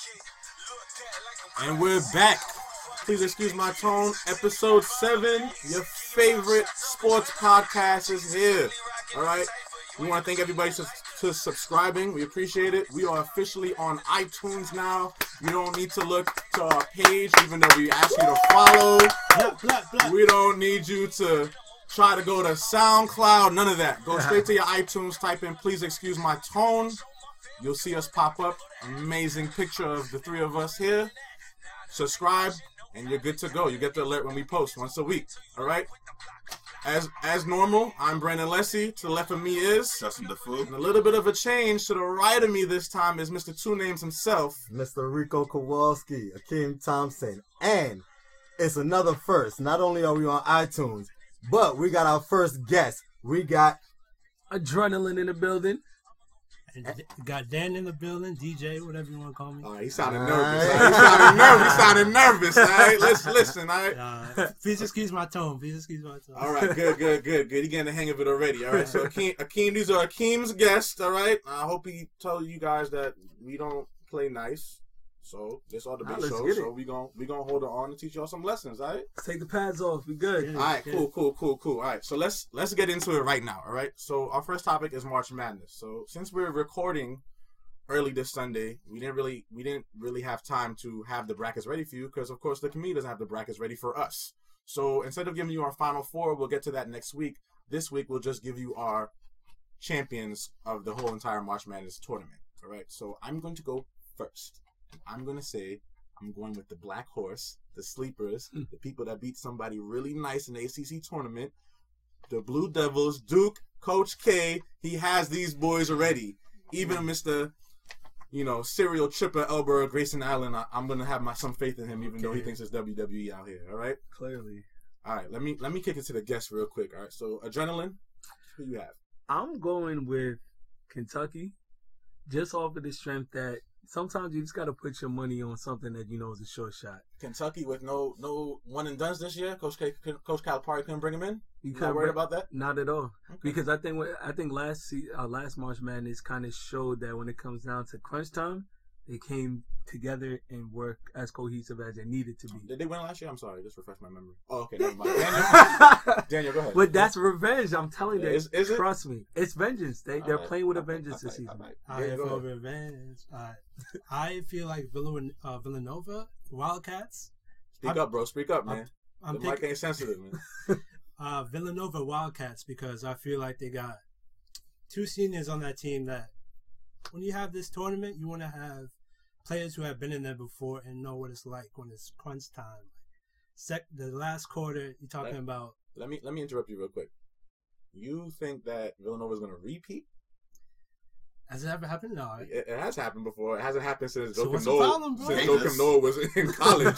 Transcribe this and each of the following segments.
And we're back. Please excuse my tone. Episode 7, your favorite sports podcast is here. All right. We want to thank everybody for subscribing. We appreciate it. We are officially on iTunes now. You don't need to look to our page, even though we ask you to follow. We don't need you to try to go to SoundCloud. None of that. Go straight to your iTunes. Type in, please excuse my tone. You'll see us pop up. Amazing picture of the three of us here. Subscribe, and you're good to go. You get the alert when we post once a week. All right? As normal, I'm Brandon Lessie. To the left of me is Justin DeFoe. And a little bit of a change. To the right of me this time is Mr. Two Names himself. Mr. Rico Kowalski, Akeem Thompson. And it's another first. Not only are we on iTunes, but we got our first guest. We got Adrenaline in the building. And got Dan in the building, DJ, whatever you want to call me. Oh, he sounded nervous. He sounded nervous. All right, let's listen. All right. Please excuse my tone. All right, good. He getting the hang of it already. All right, so Akeem, these are Akeem's guests. All right, I hope he told you guys that we don't play nice. So this ought to be show. So we gonna hold it on and teach y'all some lessons. All right. Take the pads off. We good. All right. Cool. All right. So let's get into it right now. All right. So our first topic is March Madness. So since we're recording early this Sunday, we didn't really have time to have the brackets ready for you because of course the committee doesn't have the brackets ready for us. So instead of giving you our final four, we'll get to that next week. This week we'll just give you our champions of the whole entire March Madness tournament. All right. So I'm going to go first. I'm going to say I'm going with the Black Horse, the sleepers, the people that beat somebody really nice in the ACC tournament, the Blue Devils, Duke, Coach K. He has these boys already. Even Mr. Serial Tripper Elber, Grayson Allen, I'm going to have some faith in him even though he thinks it's WWE out here, all right? Clearly. All right, let me kick it to the guests real quick, all right? So, Adrenaline, who you have? I'm going with Kentucky just off of the strength that sometimes you just got to put your money on something that you know is a short shot. Kentucky with no one and dones this year. Coach Calipari couldn't bring him in. You not worried about that? Not at all. Okay. Because I think last March Madness kind of showed that when it comes down to crunch time, they came together and worked as cohesive as they needed to be. Did they win last year? I'm sorry, just refresh my memory. Oh, okay, never mind. Daniel, go ahead. But that's revenge. I'm telling you. Is trust me, it's vengeance. They're playing with a vengeance this season. For revenge. I feel like Villanova Wildcats. Speak up, bro. Speak up, man. The mic ain't sensitive, man. Villanova Wildcats because I feel like they got two seniors on that team that when you have this tournament, you want to have players who have been in there before and know what it's like when it's crunch time. The last quarter, you're talking about. Let me interrupt you real quick. You think that Villanova is going to repeat? Has it ever happened? No. It has happened before. It hasn't happened since Joakim Noah was in college.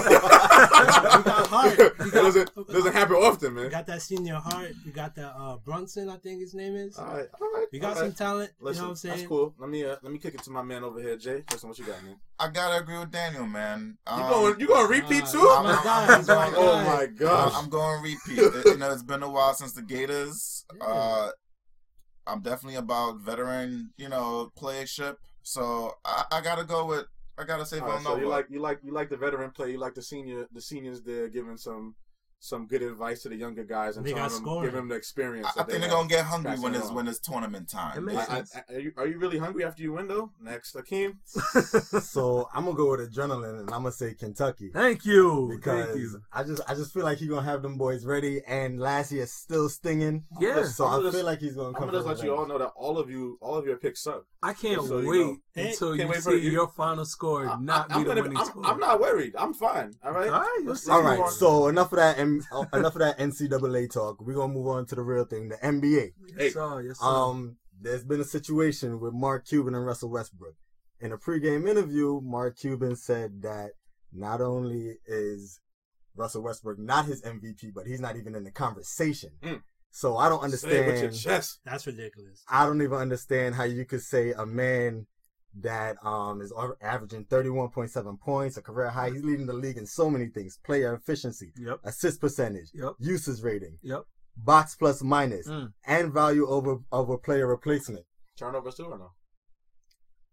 It doesn't happen often, man. You got that senior heart. You got that Brunson, I think his name is. All right. You got some talent. Listen, you know what I'm saying? That's cool. Let me kick it to my man over here, Jay. Listen, what you got, man? I gotta agree with Daniel, man. You going repeat too? Oh my gosh. I'm going repeat. It's been a while since the Gators. I'm definitely about veteran, playership. So I gotta say Villanova. So you like the veteran play. You like the seniors there giving some good advice to the younger guys and give them the experience. I think they're gonna get hungry when it's tournament time. Are you really hungry after you win though? Next, Akeem. So I'm gonna go with Adrenaline and I'm gonna say Kentucky. Thank you. Because I just feel like he's gonna have them boys ready, and last year still stinging. Yeah. So I feel like he's gonna come. I'm gonna just let you all know that all of your picks suck. I can't wait until you see your final score not be the winning score. I'm not worried. I'm fine. All right. All right. So enough of that NCAA talk. We're gonna move on to the real thing, the NBA. Yes, sir. There's been a situation with Mark Cuban and Russell Westbrook. In a pregame interview, Mark Cuban said that not only is Russell Westbrook not his MVP, but he's not even in the conversation. So I don't understand. Say it with your chest. That's ridiculous. I don't even understand how you could say a man that is averaging 31.7 points, a career high. He's leading the league in so many things: player efficiency, assist percentage, usage rating, box plus minus, and value over player replacement. Turnovers too or no?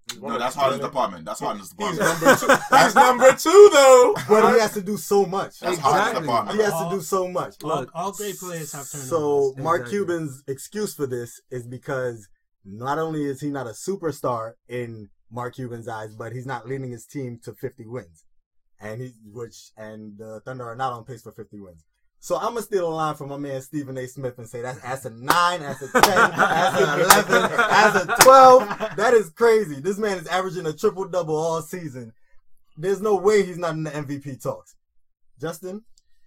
No, that's Harden's department. That's Harden's He's department. number 2. He's number 2 though. But he has to do so much. That's Exactly. Harden's department. He has to do so much. All great players have turnovers. So Mark Exactly. Cuban's excuse for this is because not only is he not a superstar in Mark Cuban's eyes, but he's not leading his team to 50 wins, and the Thunder are not on pace for 50 wins. So I'm gonna steal a line from my man Stephen A. Smith and say that's a 9, that's a 10, that's a 11, that's a 12. That is crazy. This man is averaging a triple-double all season. There's no way he's not in the MVP talks. Justin?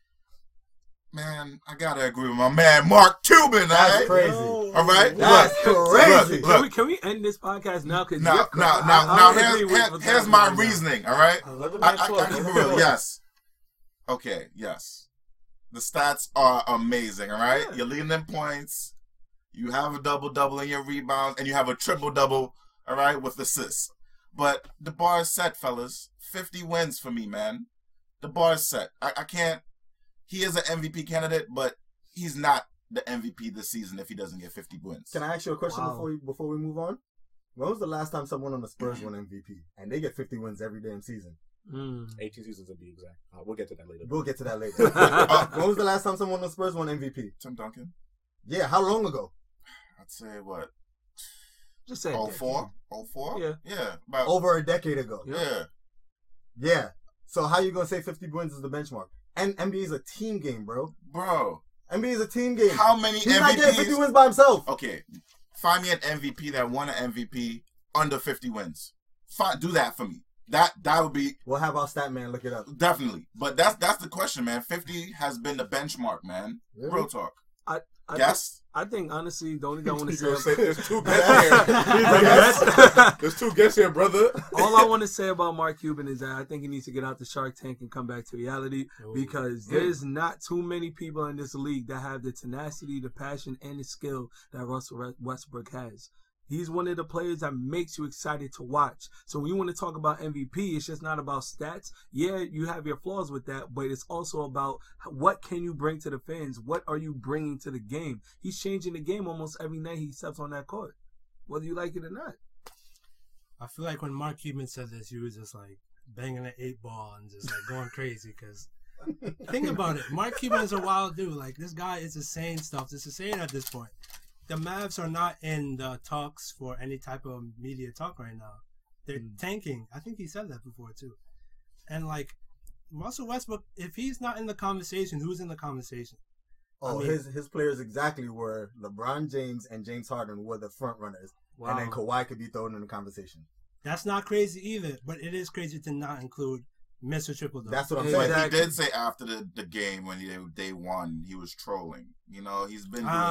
Man, I gotta agree with my man Mark Cuban. That's Right? crazy. All right, That's crazy. Look. Can we end this podcast now? Because Now, here's my reasoning. All right, I can be real. Yes. Okay. Yes. The stats are amazing. All right, you're leading in points. You have a double-double in your rebounds, and you have a triple-double. All right, with assists. But the bar is set, fellas. 50 wins for me, man. The bar is set. I can't. He is an MVP candidate, but he's not the MVP this season if he doesn't get 50 wins. Can I ask you a question Wow. before we move on? When was the last time someone on the Spurs won MVP? And they get 50 wins every damn season. 18 seasons to be exact. We'll get to that later. We'll get to that later. When was the last time someone on the Spurs won MVP? Tim Duncan? Yeah, how long ago? I'd say what? Just say 04? 04? Yeah. Yeah. About, Over a decade ago. yeah. Yeah. So how you gonna say 50 wins is the benchmark? And NBA is a team game, bro. Bro, NBA is a team game. how many He's not getting 50 MVPs? wins by himself. Okay, find me an MVP that won an MVP under 50 wins. Do that for me. That would be We'll have our stat man look it up. definitely. But that's the question, man. 50 has been the benchmark, man. Really? Real talk. I Yes? I think honestly, the only thing I want to He's gonna say, say there's 2 guests here. There's 2 guests here, brother. all I want to say about Mark Cuban is that I think he needs to get out the Shark Tank and come back to reality, because there's not too many people in this league that have the tenacity, the passion, and the skill that Russell Westbrook has. He's one of the players that makes you excited to watch. So when you want to talk about MVP, it's just not about stats. Yeah, you have your flaws with that, but it's also about what can you bring to the fans? What are you bringing to the game? He's changing the game almost every night he steps on that court, whether you like it or not. I feel like when Mark Cuban said this, he was just like banging an 8-ball and just like going crazy. Because think about it, Mark Cuban is a wild dude. Like, this guy is just saying stuff just to say it at this point. The Mavs are not in the talks for any type of media talk right now. They're tanking. I think he said that before too. And like Russell Westbrook, if he's not in the conversation, who's in the conversation? Oh, I mean- his players exactly were LeBron James and James Harden were the front runners. Wow. And then Kawhi could be thrown in the conversation. That's not crazy either, but it is crazy to not include Mr. Triple Double. That's what I'm Exactly. saying. But he did say after the game when they won, he was trolling. You know, he's been doing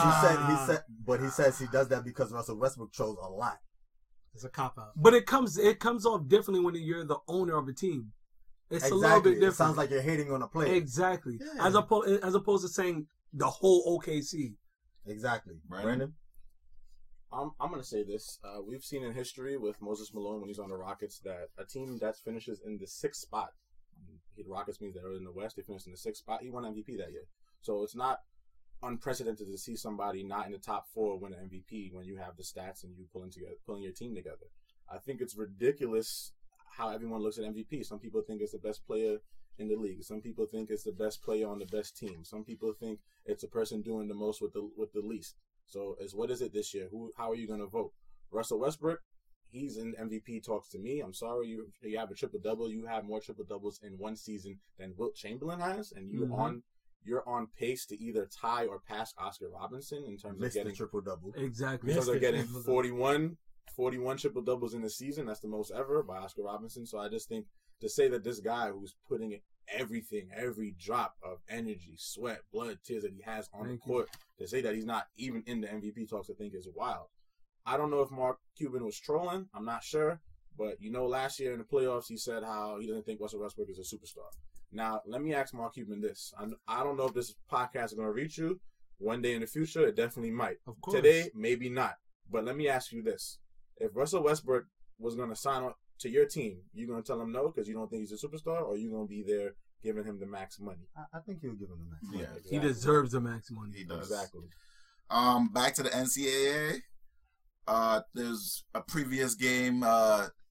He says he does that because Russell Westbrook trolls a lot. It's a cop out. But it comes off differently when you're the owner of a team. It's a little Exactly. bit different. It sounds like you're hating on a player. Exactly. Yeah. As opposed to saying the whole OKC. Exactly. Brandon? Brandon? I'm gonna say this. We've seen in history with Moses Malone when he's on the Rockets that a team that finishes in the 6th spot. The Rockets means they're in the West. They finished in the 6th spot. He won MVP that year. So it's not unprecedented to see somebody not in the top 4 win an MVP when you have the stats and you pulling your team together. I think it's ridiculous how everyone looks at MVP. Some people think it's the best player in the league. Some people think it's the best player on the best team. Some people think it's a person doing the most with the least. So what is it this year? How are you going to vote? Russell Westbrook, he's in MVP talks to me. I'm sorry, you have a triple-double. You have more triple-doubles in one season than Wilt Chamberlain has, and you're on pace to either tie or pass Oscar Robertson in terms of getting triple-double. Exactly. because they're getting 41 triple-doubles in the season. That's the most ever by Oscar Robertson. So I just think to say that this guy who's putting everything, every drop of energy, sweat, blood, tears that he has on the court, to say that he's not even in the MVP talks, I think is wild. I don't know if Mark Cuban was trolling. I'm not sure. But, last year in the playoffs, he said how he doesn't think Russell Westbrook is a superstar. Now, let me ask Mark Cuban this. I don't know if this podcast is going to reach you. One day in the future, it definitely might. Of course. Today, maybe not. But let me ask you this. If Russell Westbrook was going to sign up to your team, you going to tell him no because you don't think he's a superstar, or you going to be there giving him the max money? I think he'll give him the max. Yeah, Exactly. He deserves the max money. he does. Exactly. Back to the NCAA. There's a previous game.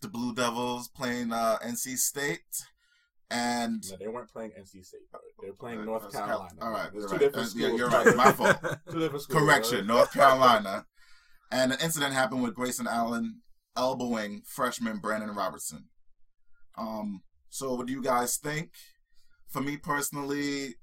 the Blue Devils playing NC State. And no, they weren't playing NC State. They were playing North Carolina. All right, It's two different schools. Yeah, you're right. My fault. Two different schools. Correction, right? North Carolina. And an incident happened with Grayson Allen elbowing freshman Brandon Robertson. So what do you guys think? For me personally,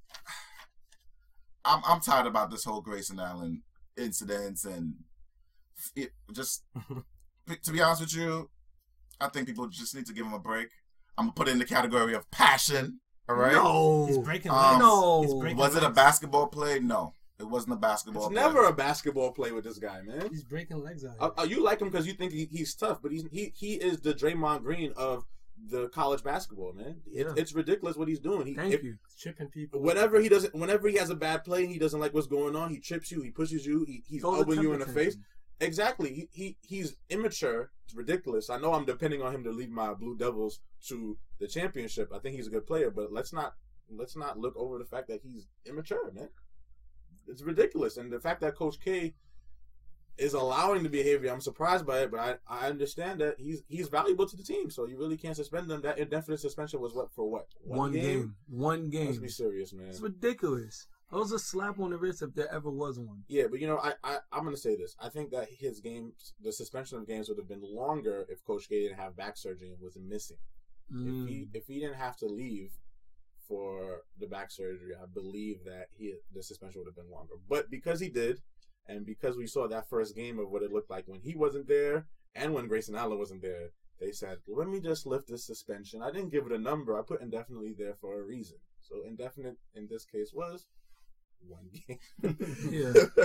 I'm tired about this whole Grayson Allen incidents, and it just to be honest with you, I think people just need to give him a break. I'm gonna put it in the category of passion. All right. No, he's breaking legs. Was it a basketball play? No, it wasn't a basketball play. It's never a basketball play with this guy, man. He's breaking legs out here. You like him because you think he's tough, but he is the Draymond Green of the college basketball, man. It's ridiculous what he's doing. Thank you. Tripping people. Whenever he has a bad play and he doesn't like what's going on, he trips you, he pushes you, he's elbowing you in the face. Exactly. He's immature. It's ridiculous. I know I'm depending on him to lead my Blue Devils to the championship. I think he's a good player, but let's not look over the fact that he's immature, man. It's ridiculous. And the fact that Coach K is allowing the behavior, I'm surprised by it, but I understand that he's valuable to the team, so you really can't suspend him. That indefinite suspension was what? One game. Let's be serious, man. It's ridiculous. That was a slap on the wrist if there ever was one. Yeah, but I'm going to say this. I think that his games, the suspension of games would have been longer if Coach K didn't have back surgery and wasn't missing. If he didn't have to leave for the back surgery, I believe that the suspension would have been longer. But because he did, and because we saw that first game of what it looked like when he wasn't there and when Grayson Allen wasn't there, they said, let me just lift this suspension. I didn't give it a number. I put indefinitely there for a reason. So indefinite in this case was one game. Yeah.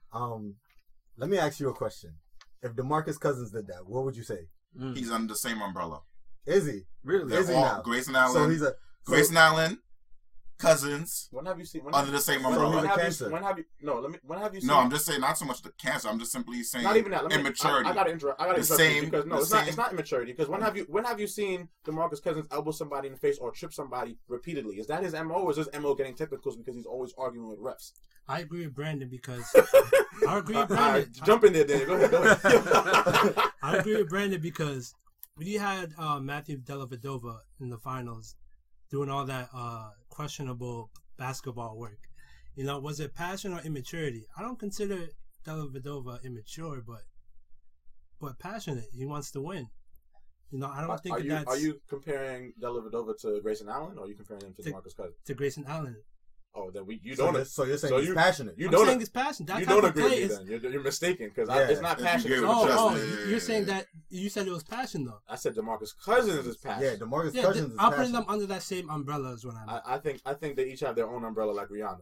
Let me ask you a question. If DeMarcus Cousins did that, what would you say? He's under the same umbrella. Is he? Really? Is he now? Grayson Allen. So Grayson Allen, Cousins. When have you seen under the same umbrella? When have you seen? No, I'm just saying not so much the cancer. I'm just simply saying not even that. Immaturity. I got to interrupt you because it's not immaturity. Because when have you seen DeMarcus Cousins elbow somebody in the face or trip somebody repeatedly? Is that his MO, or is his MO getting technicals because he's always arguing with refs? I agree with Brandon because I agree with Brandon. Right, jump in there, Dan. Go ahead. I agree with Brandon because when you had Matthew Dellavedova in the finals doing all that questionable basketball work, was it passion or immaturity? I don't consider Dellavedova immature, but passionate. He wants to win. I don't think that's... Are you comparing Dellavedova to Grayson Allen, or are you comparing him to DeMarcus Cousins? To Grayson Allen. Oh, then you don't. So you're saying he's passionate. I'm saying he's passionate. That you type don't of agree play with me then. You're mistaken because it's not passion. You're saying that you said it was passion though. I said DeMarcus Cousins is passion. Yeah, DeMarcus Cousins is I'm passion. putting them under that same umbrella is what I mean. I think they each have their own umbrella like Rihanna.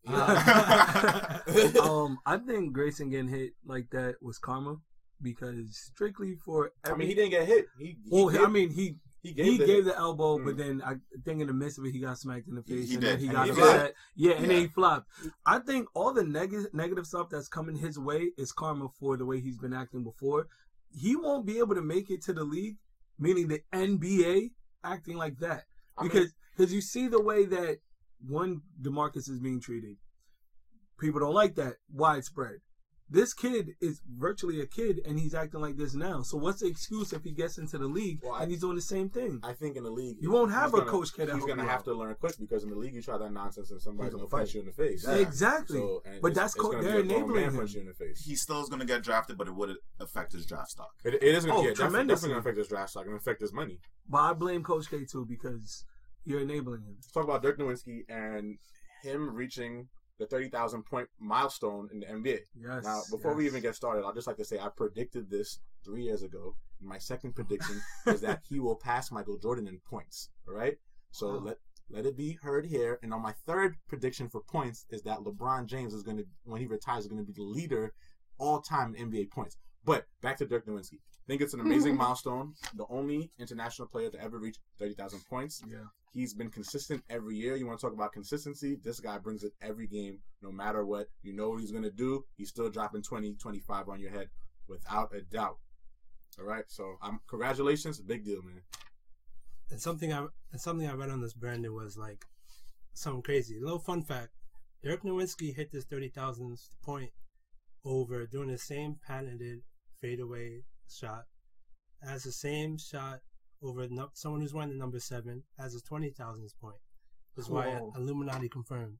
I think Grayson getting hit like that was karma because strictly for he didn't get hit. He gave the elbow, but then I think in the midst of it, he got smacked in the face, and then he got upset. And then he flopped. I think all the negative stuff that's coming his way is karma for the way he's been acting before. He won't be able to make it to the league, meaning the NBA, acting like that. Because you see the way that DeMarcus is being treated. People don't like that widespread. This kid is virtually a kid, and he's acting like this now. So what's the excuse if he gets into the league and he's doing the same thing? I think in the league, you won't have a coach kid. He's going to have to learn quick because in the league, you try that nonsense and somebody's going to punch you in the face. Yeah. Exactly. So, but they're enabling him. Punch you in the face. He still is going to get drafted, but it would affect his draft stock. It is going to tremendously affect his draft stock and affect his money. But I blame Coach K too because you're enabling him. Let's talk about Dirk Nowitzki and him reaching the 30,000 point milestone in the NBA. Yes. Now, before we even get started, I'd just like to say I predicted this 3 years ago. My second prediction is that he will pass Michael Jordan in points. All right. So let it be heard here. And on my third prediction for points is that LeBron James is going to, when he retires, is going to be the leader all time in NBA points. But back to Dirk Nowitzki. I think it's an amazing milestone. The only international player to ever reach 30,000 points. Yeah. He's been consistent every year. You want to talk about consistency? This guy brings it every game, no matter what. You know what he's going to do. He's still dropping 20, 25 on your head without a doubt. All right? So, congratulations. Big deal, man. And something I read on this, Brandon, was like something crazy. A little fun fact. Dirk Nowitzki hit this 30,000th point over doing the same patented fadeaway shot has the same shot over someone who's wearing the number 7 has a 20,000th point. That's why Illuminati confirmed.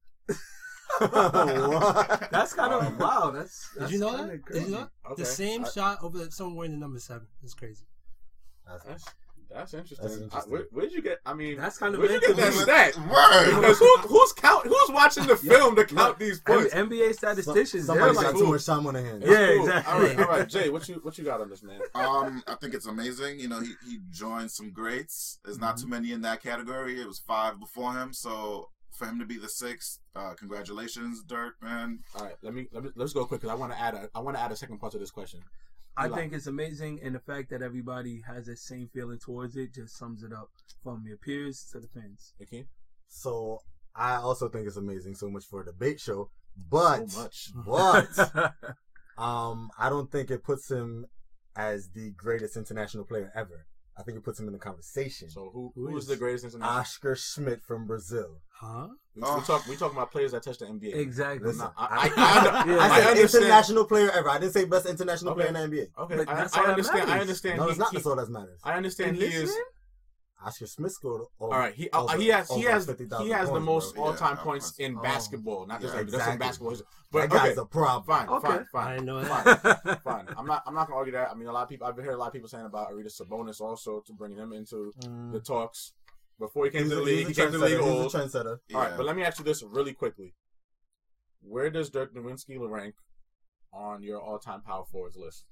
That's kind of wow. That's Did you know that? Crazy. Did you know? Okay. The same shot over someone wearing the number 7. It's crazy. That's interesting. That's interesting. Where'd you get? I mean, That's kind of where'd you get that stat? Word. Because who's watching the film to count these points? NBA statisticians. Somebody they're got like, too much time on their hands. Yeah, Cool. exactly. All right, Jay, what you got on this, man? I think it's amazing. You know, he joined some greats. There's not too many in that category. It was 5 before him, so for him to be the 6th, congratulations, Dirk, man. All right, let's go quick because I want to add a second part to this question. I think it's amazing, and the fact that everybody has that same feeling towards it just sums it up from your peers to the fans. Okay. So I also think it's amazing, so much for a debate show, but So much. I don't think it puts him as the greatest international player ever. I think it puts him in the conversation. So who is the greatest international? Oscar Schmidt from Brazil. Huh? We talking about players that touch the NBA. Exactly. Listen, I I said understand. international player ever. I didn't say best international player in the NBA. Okay, But that's I all that understand. I matters. understand. No, it's not. That's all that matters. I understand. And He this is. man? Oscar Smith scored. All right, he has 50,000 the most bro. all-time Yeah, points in Oh. basketball, not just Yeah, like just in exactly. basketball. That But guy's okay, a problem. Okay. I didn't know fine, that. fine. I'm not gonna argue that. I mean, a lot of people. I've heard a lot of people saying about Aretas Sabonis also to bring him into the talks. Before he came to the league, he came to the league old. He's a trendsetter. All right, but let me ask you this really quickly: where does Dirk Nowitzki rank on your all-time power forwards list?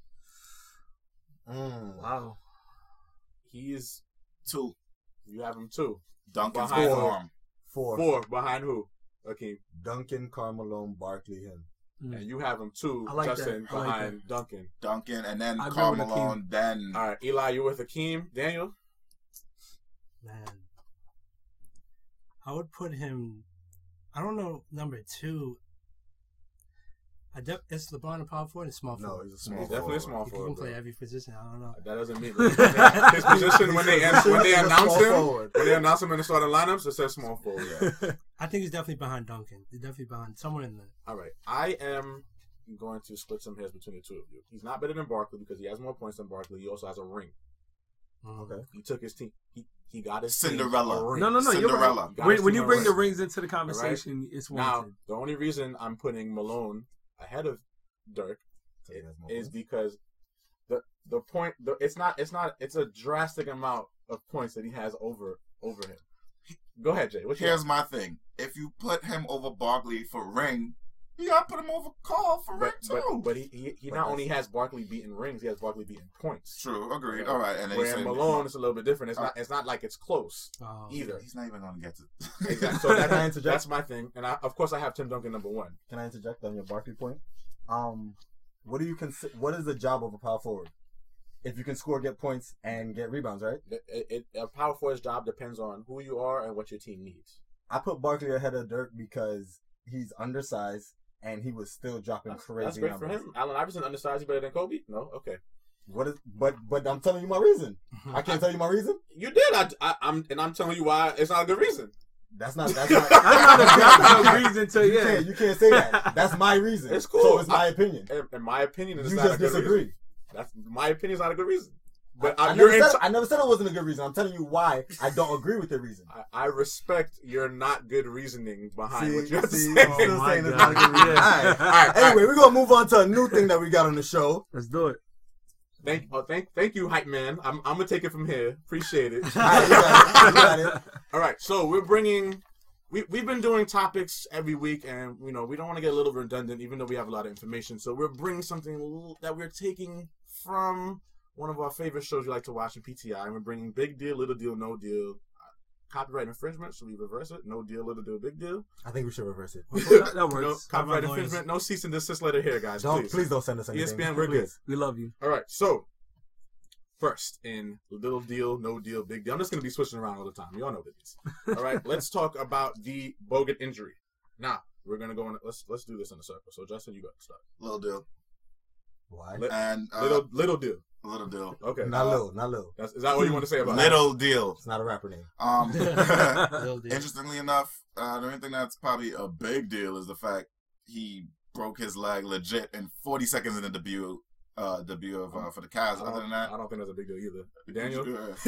Wow. He's 2. you have him 2. Duncan's Behind form. 4. 4 behind who? Okay, Duncan, Carmelo, Barkley, him. and you have him 2. I like that. Justin I like behind Duncan. Duncan, and then I agree Karl with Malone, then All right, Eli, you with Akeem? Daniel? Man. I would put him, I don't know, number 2. It's LeBron a power forward and small No, forward. he's a small He's definitely a forward. small He forward. can play bro. every position. I don't know. That doesn't mean his position when they He's a announce small him. forward. When they announce him in the starting lineups, it says small forward. Yeah. I think he's definitely behind Duncan. He's definitely behind somewhere in there. All right, I am going to split some hairs between the two of you. He's not better than Barkley because he has more points than Barkley. He also has a ring. Okay. He took his team. He got his Cinderella. Team a ring. No, you're right. Cinderella. Got his When team you a bring ring. the rings into the conversation, it's Now, warranted. the only reason I'm putting Malone ahead of Dirk is because the point. It's a drastic amount of points that he has over him. Go ahead, Jay. Here's my thing. If you put him over Barkley for ring, you gotta put him over Karl for ring too. But he not only has Barkley beating rings, he has Barkley beating points. True, agreed. All right, and then Where Malone is a little bit different. It's not like it's close Oh, either. He's not even gonna get to. Exactly. So Can I interject? that's my thing, and of course I have Tim Duncan number 1. Can I interject on your Barkley point? What do you consider? What is the job of a power forward? If you can score, get points, and get rebounds, right? A power forward's job depends on who you are and what your team needs. I put Barkley ahead of Dirk because he's undersized and he was still dropping crazy That's great numbers. for him. Allen Iverson undersized. He better than Kobe? No, okay. What is? But I'm telling you my reason. I can't tell you my reason. You did. I'm telling you why it's not a good reason. That's not That's not a reason to, you can't say that. That's my reason. It's cool. So it's my opinion. In my opinion, it's You not a just good disagree. reason. That's my opinion is not a good reason. But I never said it wasn't a good reason. I'm telling you why I don't agree with the reason. I respect your not good reasoning behind what you have to say. I'm still my saying it's God. not a good reason. Yeah. All right. Anyway, we're gonna move on to a new thing that we got on the show. Let's do it. Thank you, hype man. I'm gonna take it from here. Appreciate it. All right, you got it. All right, so we're bringing. We've been doing topics every week, and we don't want to get a little redundant, even though we have a lot of information. So we're bringing something that we're taking from one of our favorite shows you like to watch in PTI, and we're bringing Big Deal, Little Deal, No Deal. Copyright infringement, so we reverse it. No deal, little deal, big deal. I think we should reverse it. That No works. copyright infringement, no cease and desist letter here, guys. Please don't send us anything. ESPN, we're good. Please. We love you. All right, so first in Little Deal, No Deal, Big Deal. I'm just going to be switching around all the time. You all know what it is. All right, let's talk about the Bogut injury. Now, we're going to go in. Let's do this in a circle. So, Justin, you got to start. Little deal. Why? And Little Deal. Little deal. Okay. Not little. Is that what you want to say about Little deal. It's not a rapper name. Little deal. Interestingly enough, the only thing that's probably a big deal is the fact he broke his leg legit in 40 seconds in the debut debut of for the Cavs. Other than that, I don't think that's a big deal either. Daniel,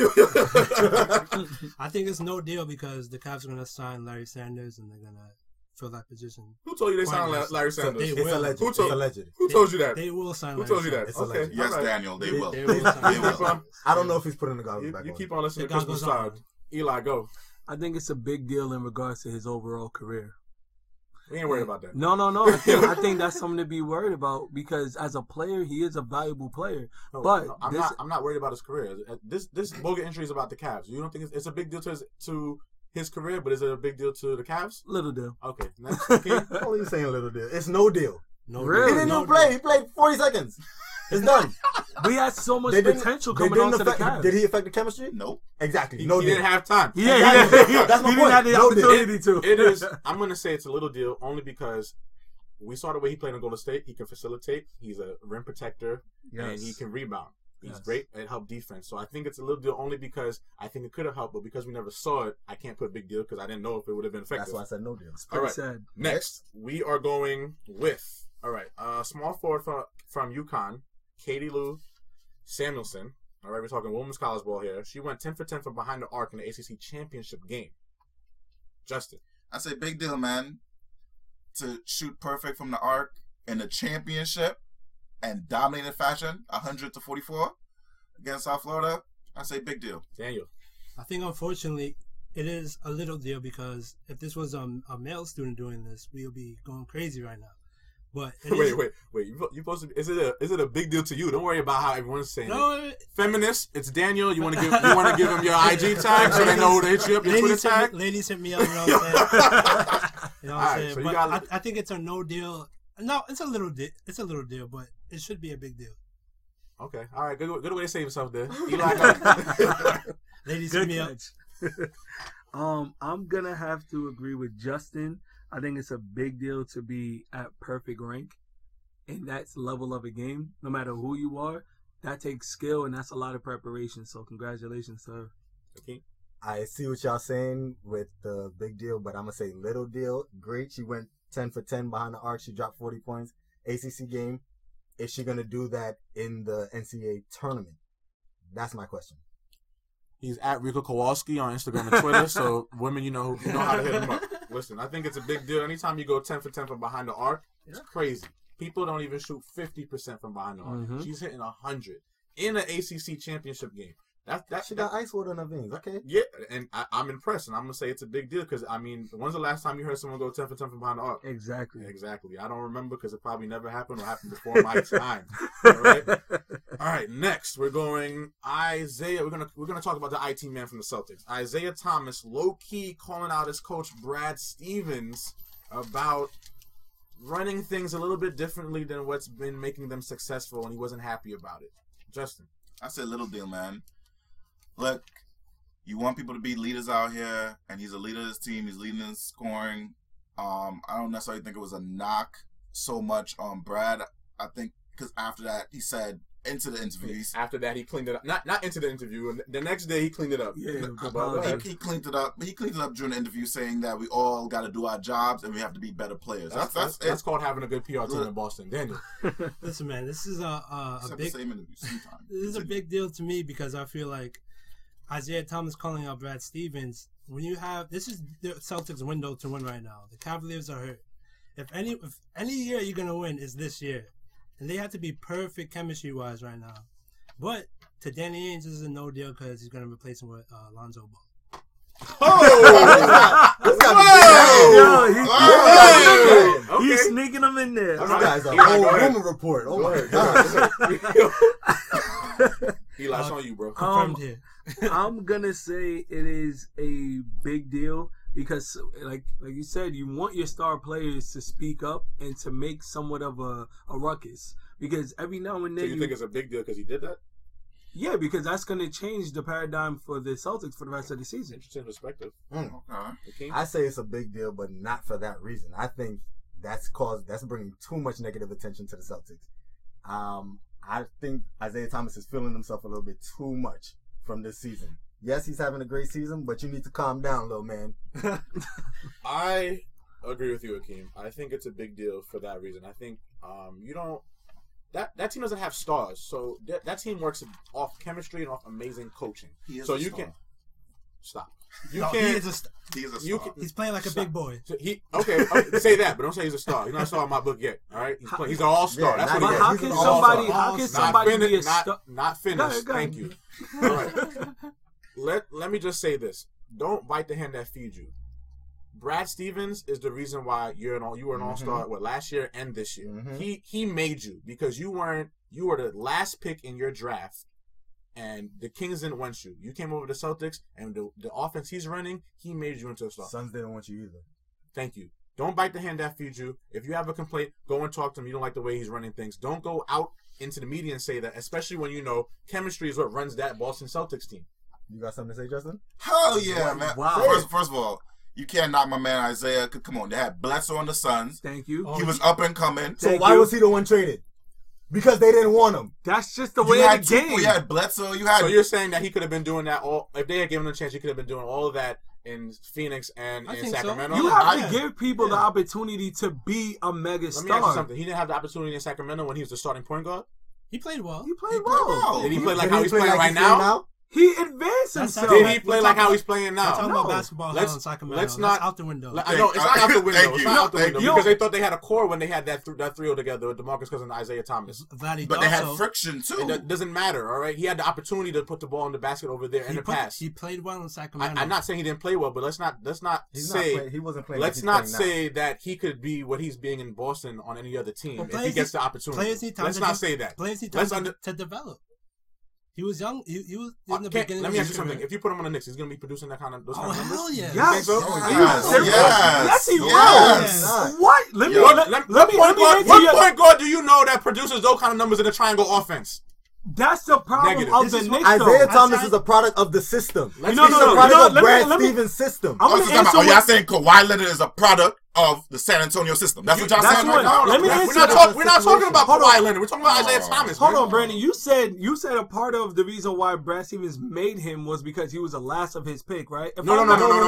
I think it's no deal because the Cavs are going to sign Larry Sanders and they're going to fill that position. Who told you they signed Larry Sanders? They will. Who told you that? They will sign. Who told you that? It's Okay. alleged. yes, All right. Daniel, they will. They will sign. I don't know if he's putting the goggles back You on. keep on listening to The Christmas goggles Side. on. Eli, go. I think it's a big deal in regards to his overall career. We ain't worried about that. No. I think that's something to be worried about because as a player, he is a valuable player. No, but no, I'm not worried about his career. This Bogut injury is about the Cavs. You don't think it's a big deal to his career, but is it a big deal to the Cavs? Little deal. Okay. Next. Okay. What are you saying, little deal? It's no deal. No, Really? He didn't even play. He played 40 seconds. It's done. We had so much They didn't- potential they coming didn't onto the affect- Cavs. Did he affect the chemistry? Nope. Exactly. He No deal. didn't have time. Yeah, Exactly. yeah. That's my He didn't point. have the No deal. opportunity to. It is. I'm gonna say it's a little deal only because we saw the way he played in Golden State. He can facilitate. He's a rim protector, and he can rebound. He's Yes. great at help defense. So I think it's a little deal only because I think it could have helped, but because we never saw it, I can't put big deal because I didn't know if it would have been effective. That's why I said no deal. All right. Sad. Next, we are going with small forward from UConn, Katie Lou Samuelson. All right, we're talking women's college ball here. She went 10 for 10 from behind the arc in the ACC championship game. Justin, I say big deal, man. To shoot perfect from the arc in the championship and dominating fashion, 100-44 against South Florida. I say big deal. Daniel. I think unfortunately it is a little deal because if this was a male student doing this, we'll be going crazy right now. But it is, Wait. You supposed to? Is it a big deal to you? Don't worry about how everyone's saying it. no, Feminist, it's Daniel. You want to give him your IG tag so they know who to hit you up, your Twitter tag. ladies hit me up. You know what I'm saying? You know what I'm Alright, saying? so you But got- I think it's a no deal. No, it's a little deal. It's a little deal, but it should be a big deal. Okay, all right, good way to save yourself there. Eli, Ladies hit Good me up. catch. I'm gonna have to agree with Justin. I think it's a big deal to be at perfect rank, and that's level of a game. No matter who you are, that takes skill, and that's a lot of preparation. So congratulations, sir. Okay. I see what y'all saying with the big deal, but I'm going to say little deal. Great. She went 10 for 10 behind the arc. She dropped 40 points. ACC game. Is she going to do that in the NCAA tournament? That's my question. He's at Rico Kowalski on Instagram and Twitter, so women, you know how to hit him up. Listen, I think it's a big deal. Anytime you go 10 for 10 from behind the arc, it's crazy. People don't even shoot 50% from behind the arc. Mhm. She's hitting 100 in an ACC championship game. She got ice water in her veins. Okay. Yeah, and I'm impressed, and I'm gonna say it's a big deal because I mean, when's the last time you heard someone go 10 for 10 from behind the arc? Exactly. Exactly. I don't remember because it probably never happened or happened before my time. All right. All right. Next, we're going Isaiah. We're gonna talk about the IT man from the Celtics, Isaiah Thomas, low key calling out his coach Brad Stevens about running things a little bit differently than what's been making them successful, and he wasn't happy about it. Justin. I say little deal, man. Look, you want people to be leaders out here, and he's a leader of his team. He's leading in scoring. I don't necessarily think it was a knock so much on Brad. I think because after that, he said into the interview. After that, he cleaned it up. Not into the interview. And the next day, he cleaned it up. Yeah, He cleaned it up. He cleaned it up during the interview, saying that we all got to do our jobs and we have to be better players. That's called having a good PR team in Boston. Daniel. Listen, man, this is a big. Same interview sometime. This is a big deal to me because I feel like Isaiah Thomas calling out Brad Stevens. When you have this is the Celtics' window to win right now. The Cavaliers are hurt. If any year you're gonna win is this year, and they have to be perfect chemistry wise right now. But to Danny Ainge, this is a no deal because he's gonna replace him with Lonzo Ball. He's sneaking them in there. This guy's a Eli, whole go ahead. rumor report. Oh my god. Eli, it's on you, bro. Confirmed here. I'm gonna say it is a big deal because, like you said, you want your star players to speak up and to make somewhat of a ruckus. Because every now and So then, you think it's a big deal because he did that? yeah, because that's gonna change the paradigm for the Celtics for the rest of the season. Interesting perspective. Okay. Okay. I say it's a big deal, but not for that reason. I think that's bringing too much negative attention to the Celtics. I think Isaiah Thomas is feeling himself a little bit too much from this season. Yes, he's having a great season, but you need to calm down, little man. I agree with you, Akeem. I think it's a big deal for that reason. I think that team doesn't have stars. So that team works off chemistry and off amazing coaching. So you can stop. You no, can't. He is a star. He's playing like a big boy. So okay, say that, but don't say he's a star. He's not a star in my book yet. All right, he's an all-star. That's what he is. How can somebody be a star? Not finished. Thank you. All right. Let me just say this. Don't bite the hand that feeds you. Brad Stevens is the reason why you were an all-star last year and this year. He made you because you were the last pick in your draft. And the Kings didn't want you. You came over to Celtics, and the offense he's running, he made you into a star. Suns didn't want you either. Thank you. Don't bite the hand that feeds you. If you have a complaint, go and talk to him. You don't like the way he's running things. Don't go out into the media and say that, especially when you know chemistry is what runs that Boston Celtics team. You got something to say, Justin? Hell yeah, man. Wow. First of all, you can't knock my man Isaiah. Come on, they had Bledsoe on the Suns. Thank you. He was up and coming. So why was he the one traded? Because they didn't want him. That's just the way of the game. You had Bledsoe. So you're saying that he could have been doing that all if they had given him a chance. He could have been doing all of that in Phoenix and in Sacramento. So. You have to give people the opportunity to be a mega star. Let me ask you something. He didn't have the opportunity in Sacramento when he was the starting point guard. He played well. He played well. Did he play like how he's playing right now? He advanced himself. Did he play like how he's playing now? We're talking about basketball in Sacramento. Let's not out the window. I know it's not out the window. It's not out the window because they thought they had a core when they had that trio together with DeMarcus Cousins and Isaiah Thomas. But they had friction too. It doesn't matter. All right, he had the opportunity to put the ball in the basket over there in the past. He played well in Sacramento. I'm not saying he didn't play well, but let's not say he wasn't playing. Let's not say that he could be what he's being in Boston on any other team if he gets the opportunity. Let's not say that. Players need time to develop. He was young. He was in the beginning. Let me ask you something. If you put him on the Knicks, he's going to be producing those kind of numbers. Hell yeah! Yes. You think Yes, so? he will. What? Let me What point guard do you know that produces those kind of numbers in a triangle offense? That's the problem of the Knicks. Isaiah Thomas is a product of the system. He's a product of Brad Stevens' system. Y'all saying Kawhi Leonard is a product of the San Antonio system? That's what y'all saying right now. We're not talking about Kawhi Leonard. We're talking about Isaiah Thomas. Hold on, Brandon. You said a part of the reason why Brad Stevens made him was because he was the last of his pick, right? No.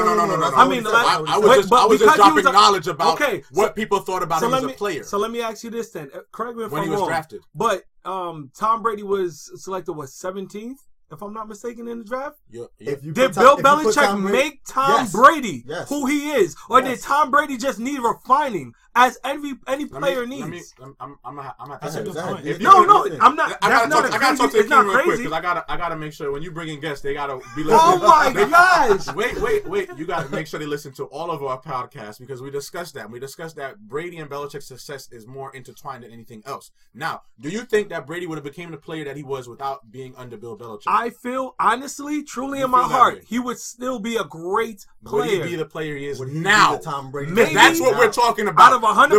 I mean, I was just dropping knowledge about what people thought about him as a player. So let me ask you this then. Correct me if I'm wrong. When he was drafted. But Tom Brady was selected 17th, if I'm not mistaken, in the draft. Did Bill Belichick make Tom Brady who he is, or did Tom Brady just need refining as any player needs? I'm not. That's a good point. No, I'm not. I gotta talk to the king real quick because I gotta make sure when you bring in guests, they gotta be listening. Oh my gosh! Wait! You gotta make sure they listen to all of our podcasts because we discussed that. We discussed that Brady and Belichick's success is more intertwined than anything else. Now, do you think that Brady would have became the player that he was without being under Bill Belichick? I feel honestly, truly in my heart, he would still be a great player. Would he be the player he is now? Tom Brady. Maybe that's what we're talking about. Out of 100%,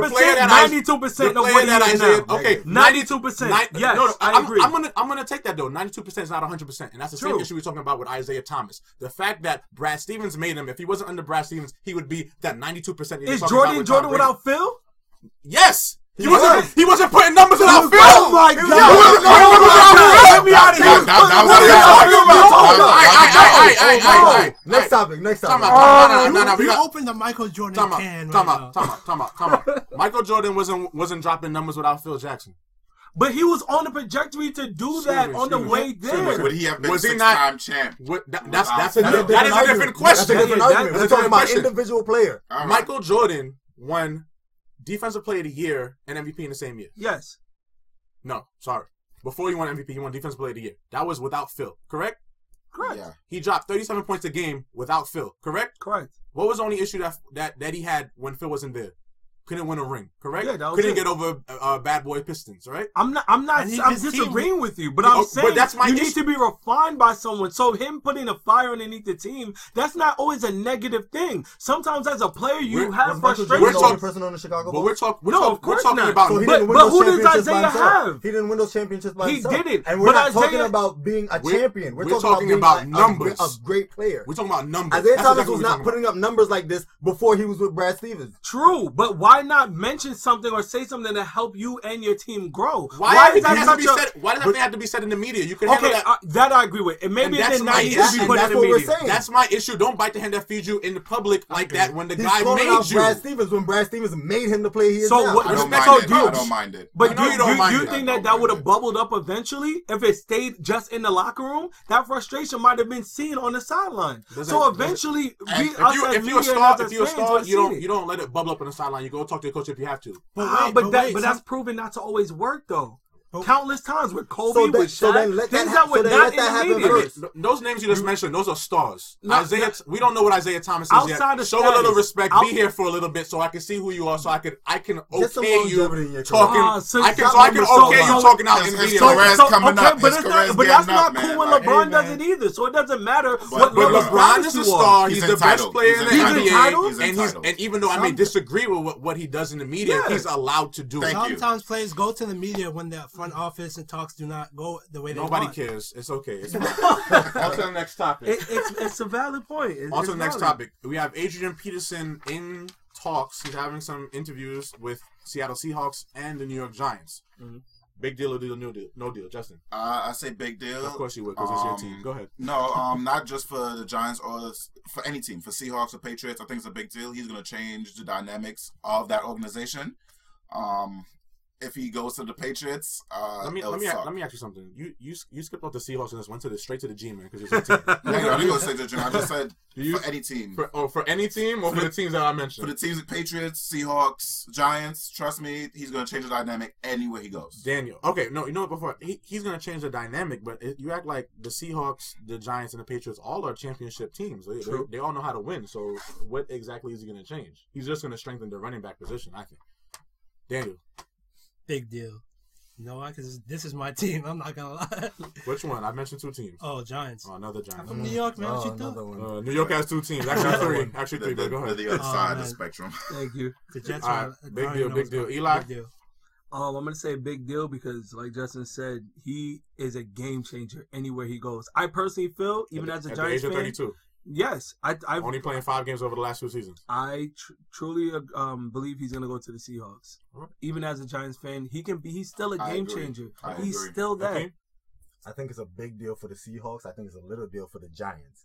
92% of what he is now. Okay, 92%. Yes, no, I agree. I'm gonna take that though. 92% is not 100%, and that's the same issue we're talking about with Isaiah Thomas. The fact that Brad Stevens made him. If he wasn't under Brad Stevens, he would be that 92%. Is Jordan without Phil? Yes. He wasn't putting numbers without Phil. Oh my God! He wasn't putting numbers without Phil. Get me out of here. Next topic. No. We opened the Michael Jordan can. Come on. Michael Jordan wasn't dropping numbers without Phil Jackson. But he was on the trajectory to do that on the way there. Would he have been six-time champ? That is a different question. We're talking about individual player. Michael Jordan won Defensive Player of the Year and MVP in the same year. Yes. No, sorry. Before he won MVP, he won Defensive Player of the Year. That was without Phil, correct? Correct. Yeah. He dropped 37 points a game without Phil, correct? Correct. What was the only issue that he had when Phil wasn't there? Couldn't win a ring, correct? Yeah, that was Couldn't get over bad boy Pistons, right? I'm disagreeing with you, but I'm saying but that's my you need to be refined by someone. So him putting a fire underneath the team, that's not always a negative thing. Sometimes as a player, you have frustration. We're talking person on the Chicago Bulls. We're talking about. So but who does Isaiah have? He didn't win those championships by himself. He didn't. And we're not talking about being a champion. We're talking about numbers. A great player. We're talking about numbers. Isaiah Thomas was not putting up numbers like this before he was with Brad Stevens. True, but why why not mention something or say something to help you and your team grow? Why does that have to be said in the media? You can handle that. That I agree with. And maybe it did not need to be put in the media. That's my issue. Don't bite the hand that feeds you in the public like that when the guy made you. Brad Stevens when Brad Stevens made him the play he is now. I don't mind it. But do you think that would have bubbled up eventually if it stayed just in the locker room? That frustration might have been seen on the sideline. So eventually, if you're a star, you don't let it bubble up on the sideline. You go talk to your coach if you have to. But that's proven not to always work, though. Countless times with Kobe, with Shaq, things that were not in the media. Those names you just mentioned, those are stars. We don't know what Isaiah Thomas is yet. Show a little respect. Be here for a little bit so I can see who you are. So I can okay you talking. So I can okay you talking out in the media. But that's not cool when LeBron does it either. So it doesn't matter what LeBron is a star. He's the best player in the NBA. And even though I may disagree with what he does in the media, he's allowed to do it. Sometimes players go to the media when they're front office and talks do not go the way they want. Nobody cares. It's okay. It's on to the next topic. It's a valid point. On to the next topic. We have Adrian Peterson in talks. He's having some interviews with Seattle Seahawks and the New York Giants. Mm-hmm. Big deal or no deal, Justin? I say big deal. Of course you would, because it's your team. Go ahead. No, not just for the Giants or for any team. For Seahawks or Patriots, I think it's a big deal. He's going to change the dynamics of that organization. If he goes to the Patriots, let me ask you something. You skipped off the Seahawks and just went straight to the G-Man because it's your team. I didn't go straight to the G-Man. I just said for any team. For any team or for the teams that I mentioned? For the teams, Patriots, Seahawks, Giants. Trust me, he's going to change the dynamic anywhere he goes. Daniel. Okay, no, you know what? Before he's going to change the dynamic, but you act like the Seahawks, the Giants, and the Patriots all are championship teams. They all know how to win. So what exactly is he going to change? He's just going to strengthen the running back position, I think. Daniel. Big deal. You know why? Because this is my team. I'm not going to lie. Which one? I mentioned two teams. Oh, Giants. Oh, another Giants. I'm from New York, man. What you thought? New York has two teams. Actually three. Go ahead. The other side of the spectrum. Thank you. The Jets are big deal. Eli? Big deal. I'm going to say big deal because, like Justin said, he is a game changer anywhere he goes. I personally feel, even as a Giants fan, at the age of 32. Yes, I've only playing 5 games over the last 2 seasons. I truly believe he's gonna go to the Seahawks. Right. Even as a Giants fan, he's still a game changer. He's still that. Okay. I think it's a big deal for the Seahawks. I think it's a little deal for the Giants.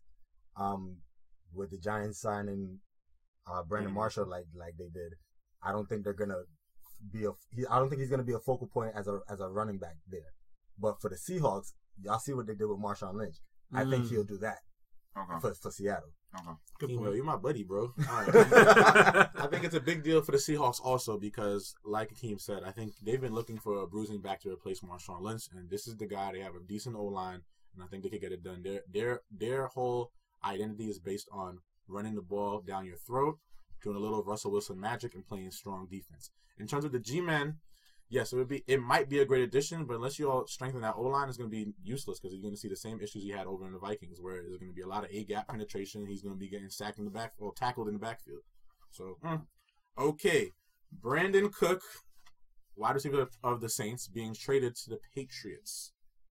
With the Giants signing Brandon Marshall like they did, I don't think they're gonna be I don't think he's gonna be a focal point as a running back there. But for the Seahawks, y'all see what they did with Marshawn Lynch. I think he'll do that. For Seattle. Good point. You're my buddy, bro. Right. I think it's a big deal for the Seahawks also because, like Akeem said, I think they've been looking for a bruising back to replace Marshawn Lynch, and this is the guy. They have a decent O-line, and I think they could get it done. Their whole identity is based on running the ball down your throat, doing a little Russell Wilson magic, and playing strong defense. In terms of the G-Men, yes, it might be a great addition, but unless you all strengthen that O-line, it's going to be useless because you're going to see the same issues he had over in the Vikings, where there's going to be a lot of A-gap penetration. He's going to be getting sacked in the back or tackled in the backfield. So, okay. Brandon Cook, wide receiver of the Saints, being traded to the Patriots.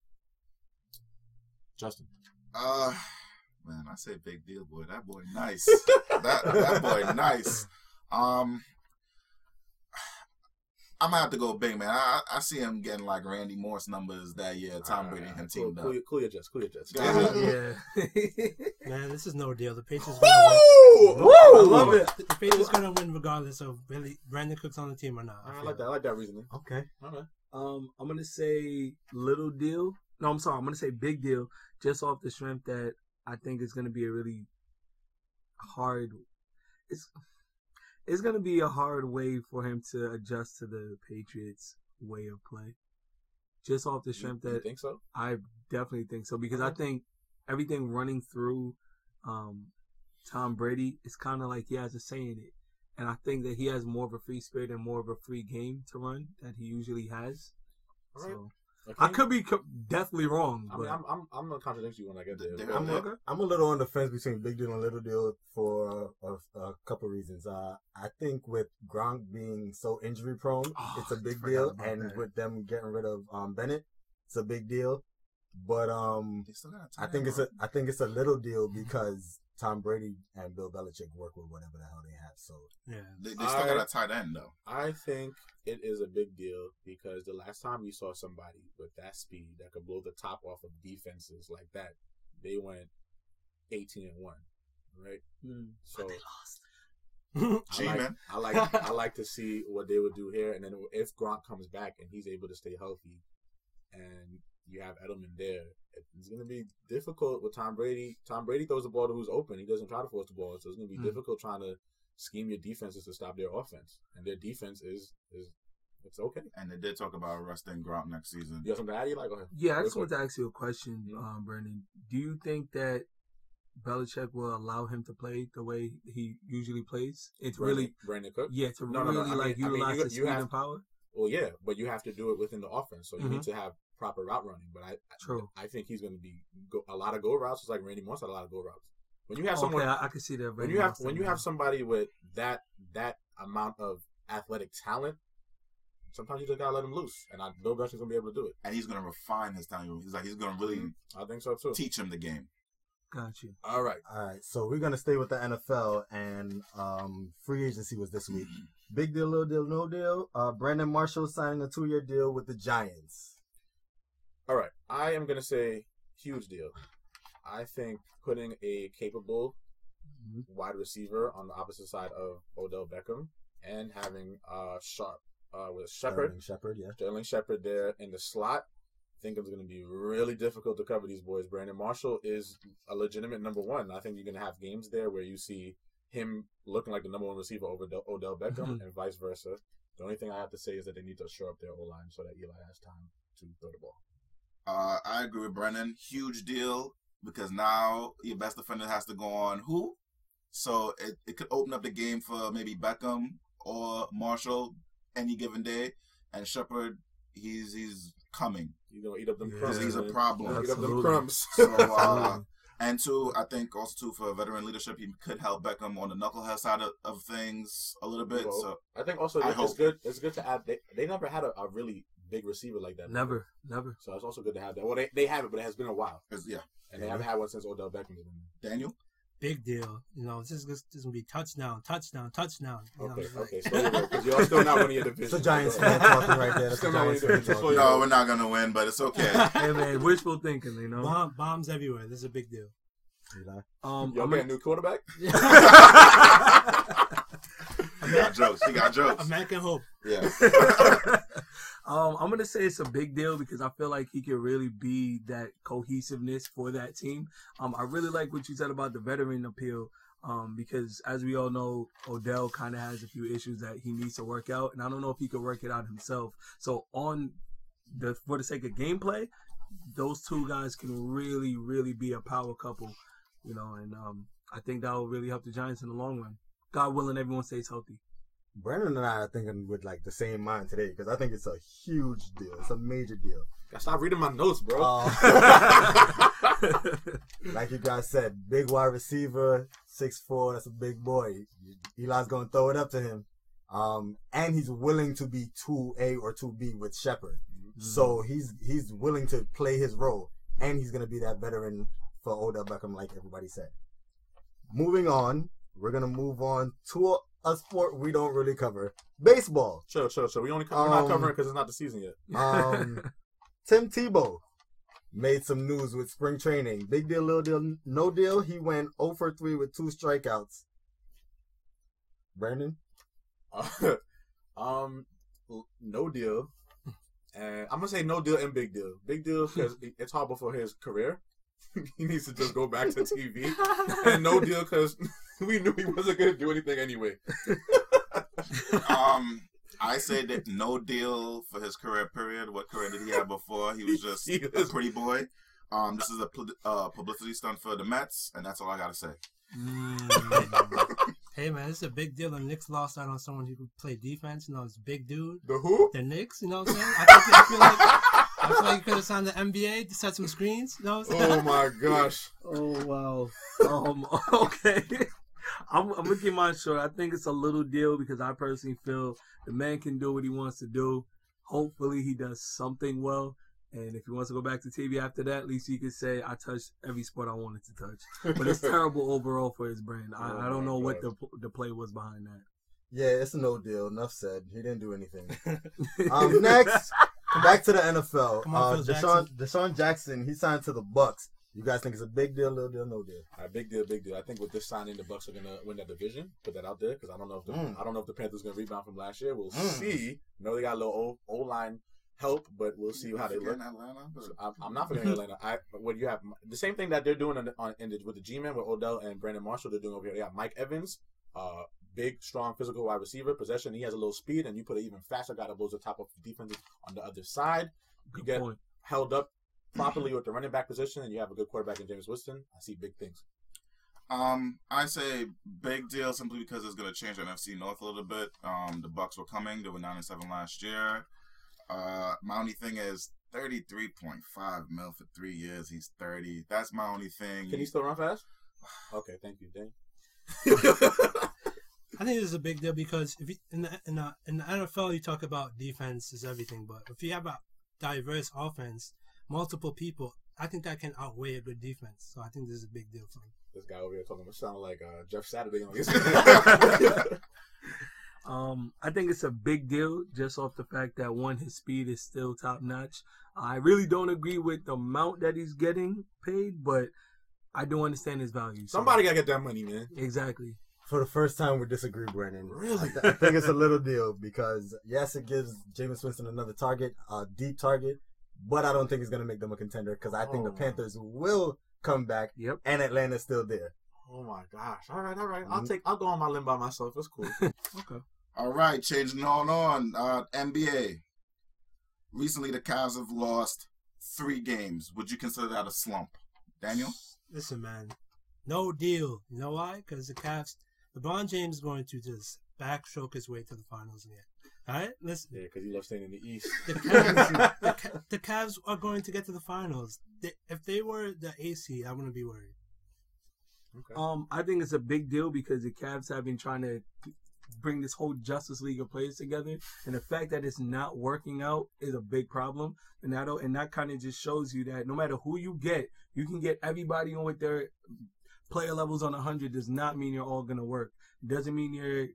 Justin. Man, I say big deal, boy. That boy nice. that boy nice. I might have to go big, man. I see him getting like Randy Moss numbers that year. Tom Brady and him teamed up. Cool your jets. Yeah. Man, this is no deal. The Patriots gonna win. I love it. The Patriots gonna win regardless of really Brandon Cook's on the team or not. I like that. I like that reasoning. Okay. I'm gonna say little deal. No, I'm sorry. I'm gonna say big deal, just off the strength that I think it's gonna be a really hard. It's going to be a hard way for him to adjust to the Patriots' way of play. Just off the strength that... You think so? I definitely think so. Because I think everything running through Tom Brady is kind of like he has a say in it. And I think that he has more of a free spirit and more of a free game to run that he usually has. All right. So... Okay. I could be definitely wrong. I mean, I'm gonna contradict you when I get there. I'm a little on the fence between big deal and little deal for a couple reasons. I think with Gronk being so injury prone, it's a big deal, and with them getting rid of Bennett, it's a big deal. But I think it's a little deal because Tom Brady and Bill Belichick work with whatever the hell they have. So yeah, they still got a tight end though. I think it is a big deal because the last time we saw somebody with that speed that could blow the top off of defenses like that, they went 18-1, right? So but they lost. I like to see what they would do here, and then if Gronk comes back and he's able to stay healthy, and you have Edelman there, it's going to be difficult with Tom Brady. Tom Brady throws the ball to who's open. He doesn't try to force the ball, so it's going to be difficult trying to scheme your defenses to stop their offense, and their defense is it's okay. And they did talk about resting Gronk next season. You have something to add? Go ahead. Yeah, I just want to ask you a question, Brandon. Do you think that Belichick will allow him to play the way he usually plays? It's Brandon Cook? Yeah, to utilize his speed and power? Well, yeah, but you have to do it within the offense, so you need to have proper route running. But I think he's going to be a lot of go routes, just like Randy Moss had a lot of go routes. When you have someone, I can see that. When you have somebody with that amount of athletic talent, sometimes you just gotta let him loose, and Bill Belichick's gonna be able to do it. And he's gonna refine his talent. He's gonna really, I think so too, teach him the game. Got you. All right. So we're gonna stay with the NFL, and free agency was this week. Big deal, little deal, no deal. Brandon Marshall signing a 2-year deal with the Giants. All right. I am gonna say huge deal. I think putting a capable wide receiver on the opposite side of Odell Beckham and having Sterling Shepard there in the slot, I think it's going to be really difficult to cover these boys. Brandon Marshall is a legitimate number one. I think you're going to have games there where you see him looking like the number one receiver over Odell Beckham and vice versa. The only thing I have to say is that they need to shore up their O-line so that Eli has time to throw the ball. I agree with Brennan. Huge deal because now your best defender has to go on who? So it could open up the game for maybe Beckham or Marshall any given day. And Shepard, he's coming. He's going to eat up them crumbs. He's a problem. Eat up them crumbs. So, and I think for veteran leadership, he could help Beckham on the knucklehead side of things a little bit. So I think also it's good to add. They never had a really big receiver like that. Never. So it's also good to have that. Well, they have it, but it has been a while. Yeah. And they haven't had one since Odell Beckham. Daniel? Big deal. This is going to be touchdown. Okay. Because y'all still not winning your division. It's a Giants fan talking right there. Still not winning. No, we're not going to win, but it's okay. Hey, man, wishful thinking, Bombs everywhere. This is a big deal. Y'all get a new quarterback? She got jokes. A man can hope. Yeah. I'm going to say it's a big deal because I feel like he can really be that cohesiveness for that team. I really like what you said about the veteran appeal because, as we all know, Odell kind of has a few issues that he needs to work out, and I don't know if he could work it out himself. So for the sake of gameplay, those two guys can really, really be a power couple, and I think that will really help the Giants in the long run. God willing, everyone stays healthy. Brandon and I are thinking with the same mind today because I think it's a huge deal. It's a major deal. I stopped reading my notes, bro. Like you guys said, big wide receiver, 6'4", that's a big boy. Eli's going to throw it up to him. And he's willing to be 2A or 2B with Shepard. So he's willing to play his role. And he's going to be that veteran for Odell Beckham, like everybody said. Moving on, we're going to move on to a sport we don't really cover. Baseball. Sure. We're not covering it because it's not the season yet. Tim Tebow made some news with spring training. Big deal, little deal, no deal. He went 0 for 3 with 2 strikeouts. Brandon? No deal. And I'm going to say no deal and big deal. Big deal because it's horrible for his career. He needs to just go back to TV. And no deal because we knew he wasn't going to do anything anyway. I say that no deal for his career period. What career did he have before? He was just a pretty boy. This is a publicity stunt for the Mets, and that's all I got to say. Hey, man, this is a big deal. The Knicks lost out on someone who could play defense. It's a big dude. The who? The Knicks, you know what I'm saying? I feel like you could have signed the NBA to set some screens. You know what I'm saying? Oh, my gosh. Oh, wow. Okay. I'm going to keep mine short. I think it's a little deal because I personally feel the man can do what he wants to do. Hopefully he does something well. And if he wants to go back to TV after that, at least he could say, I touched every sport I wanted to touch. But it's terrible overall for his brand. I don't know what the play was behind that. Yeah, it's a no deal. Enough said. He didn't do anything. Next, back to the NFL. Come on, Deshaun Jackson, he signed to the Bucks. You guys think it's a big deal, little deal, no deal? All right, big deal, big deal. I think with this signing, the Bucks are gonna win that division. Put that out there because I don't know if the Panthers are gonna rebound from last year. We'll see. I know they got a little old line help, but we'll see how they look. Atlanta, I'm not forgetting Atlanta. What you have the same thing that they're doing with the G-men with Odell and Brandon Marshall. They're doing over here. They got Mike Evans, big, strong, physical wide receiver. Possession, he has a little speed, and you put an even faster guy that blows the top of the defense on the other side. You get held up properly with the running back position, and you have a good quarterback in Jameis Winston. I see big things. I say big deal simply because it's going to change the NFC North a little bit. The Bucks were coming; they were 9-7 last year. My only thing is $33.5 million for 3 years. He's 30. That's my only thing. Can he still run fast? Okay, thank you, Dane. I think this is a big deal because if you, in the NFL you talk about defense is everything, but if you have a diverse offense, multiple people, I think that can outweigh a good defense. So I think this is a big deal for him. This guy over here talking about sounding like Jeff Saturday on his. I think it's a big deal just off the fact that, one, his speed is still top notch. I really don't agree with the amount that he's getting paid, but I do understand his value. Somebody gotta get that money, man. Exactly. For the first time, we disagree, Brandon. Really? I think it's a little deal because, yes, it gives Jameis Winston another target, a deep target, but I don't think it's going to make them a contender because I think the Panthers will come back, and Atlanta's still there. Oh, my gosh. All right. I'll go on my limb by myself. It's cool. Okay. All right, changing on. NBA. Recently, the Cavs have lost 3 games. Would you consider that a slump? Daniel? Listen, man. No deal. You know why? Because the Cavs, LeBron James is going to just backstroke his way to the finals again. All right? Listen. Yeah, because he loves staying in the East. The Cavs are going to get to the finals. If they were the AC, I wouldn't be worried. Okay. I think it's a big deal because the Cavs have been trying to bring this whole Justice League of players together, and the fact that it's not working out is a big problem. And that kind of just shows you that no matter who you can get everybody on with their player levels on 100. Does not mean you're all gonna work. Doesn't mean you're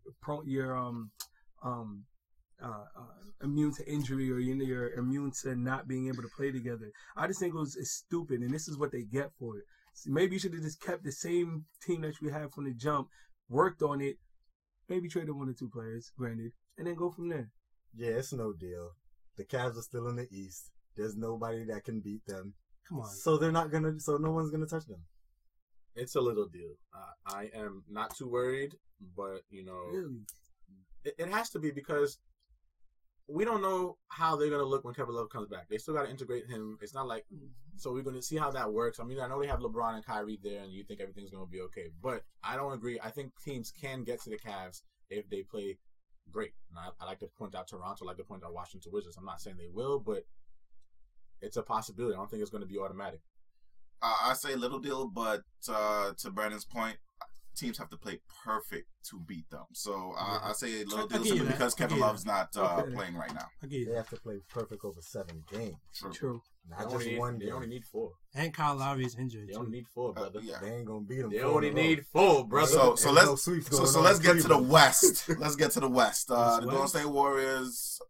immune to injury or you're immune to not being able to play together. I just think it's stupid, and this is what they get for it. So maybe you should have just kept the same team that you had from the jump, worked on it, maybe traded 1 or 2 players, granted, and then go from there. Yeah, it's no deal. The Cavs are still in the East. There's nobody that can beat them. Come on. So no one's gonna touch them. It's a little deal. I am not too worried, but really? it has to be because we don't know how they're gonna look when Kevin Love comes back. They still got to integrate him. It's not like so we're gonna see how that works. I mean, I know they have LeBron and Kyrie there, and you think everything's gonna be okay, but I don't agree. I think teams can get to the Cavs if they play great. And I like to point out Toronto. I like to point out Washington Wizards. I'm not saying they will, but it's a possibility. I don't think it's going to be automatic. I say little deal, but to Brandon's point, teams have to play perfect to beat them. So I say little deal simply because Kevin Love's not playing right now. They have to play perfect over 7 games. True. Not just one game. They only need 4. And Kyle Lowry's injured. They only need 4, brother. They ain't gonna beat them. They only need 4, brother. So let's get to the West. Let's get to the West. The Golden State Warriors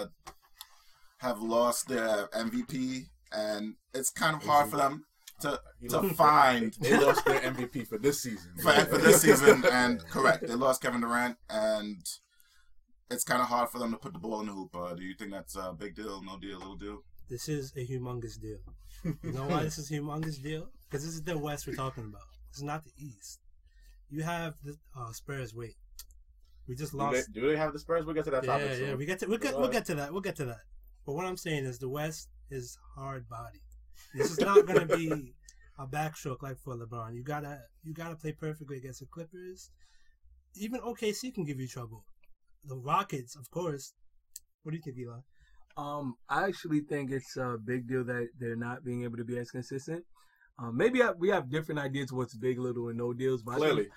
have lost their MVP, and it's kind of hard for them to find. They lost their MVP for this season. For this season, and correct, they lost Kevin Durant, and it's kind of hard for them to put the ball in the hoop. Do you think that's a big deal, no deal, little deal? This is a humongous deal. You know why this is a humongous deal? Because this is the West we're talking about. This is not the East. You have the Spurs. Wait, we just lost. Do they have the Spurs? We'll get to that topic. Yeah. We'll get to that. But what I'm saying is the West is hard body. This is not going to be a backstroke like for LeBron. You gotta play perfectly against the Clippers. Even OKC can give you trouble. The Rockets, of course. What do you think, Eli? I actually think it's a big deal that they're not being able to be as consistent. Maybe we have different ideas of what's big, little, and no deals. But clearly,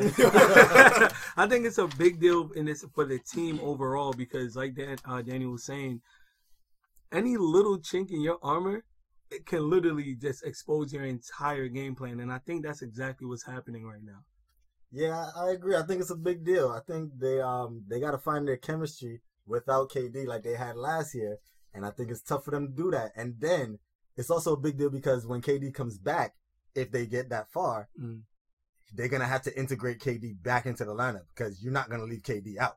I think it's a big deal in this for the team overall because, like Daniel was saying, any little chink in your armor, it can literally just expose your entire game plan. And I think that's exactly what's happening right now. Yeah, I agree. I think it's a big deal. I think they got to find their chemistry without KD like they had last year, and I think it's tough for them to do that. And then it's also a big deal because when KD comes back, if they get that far, they're gonna have to integrate KD back into the lineup because you're not gonna leave KD out.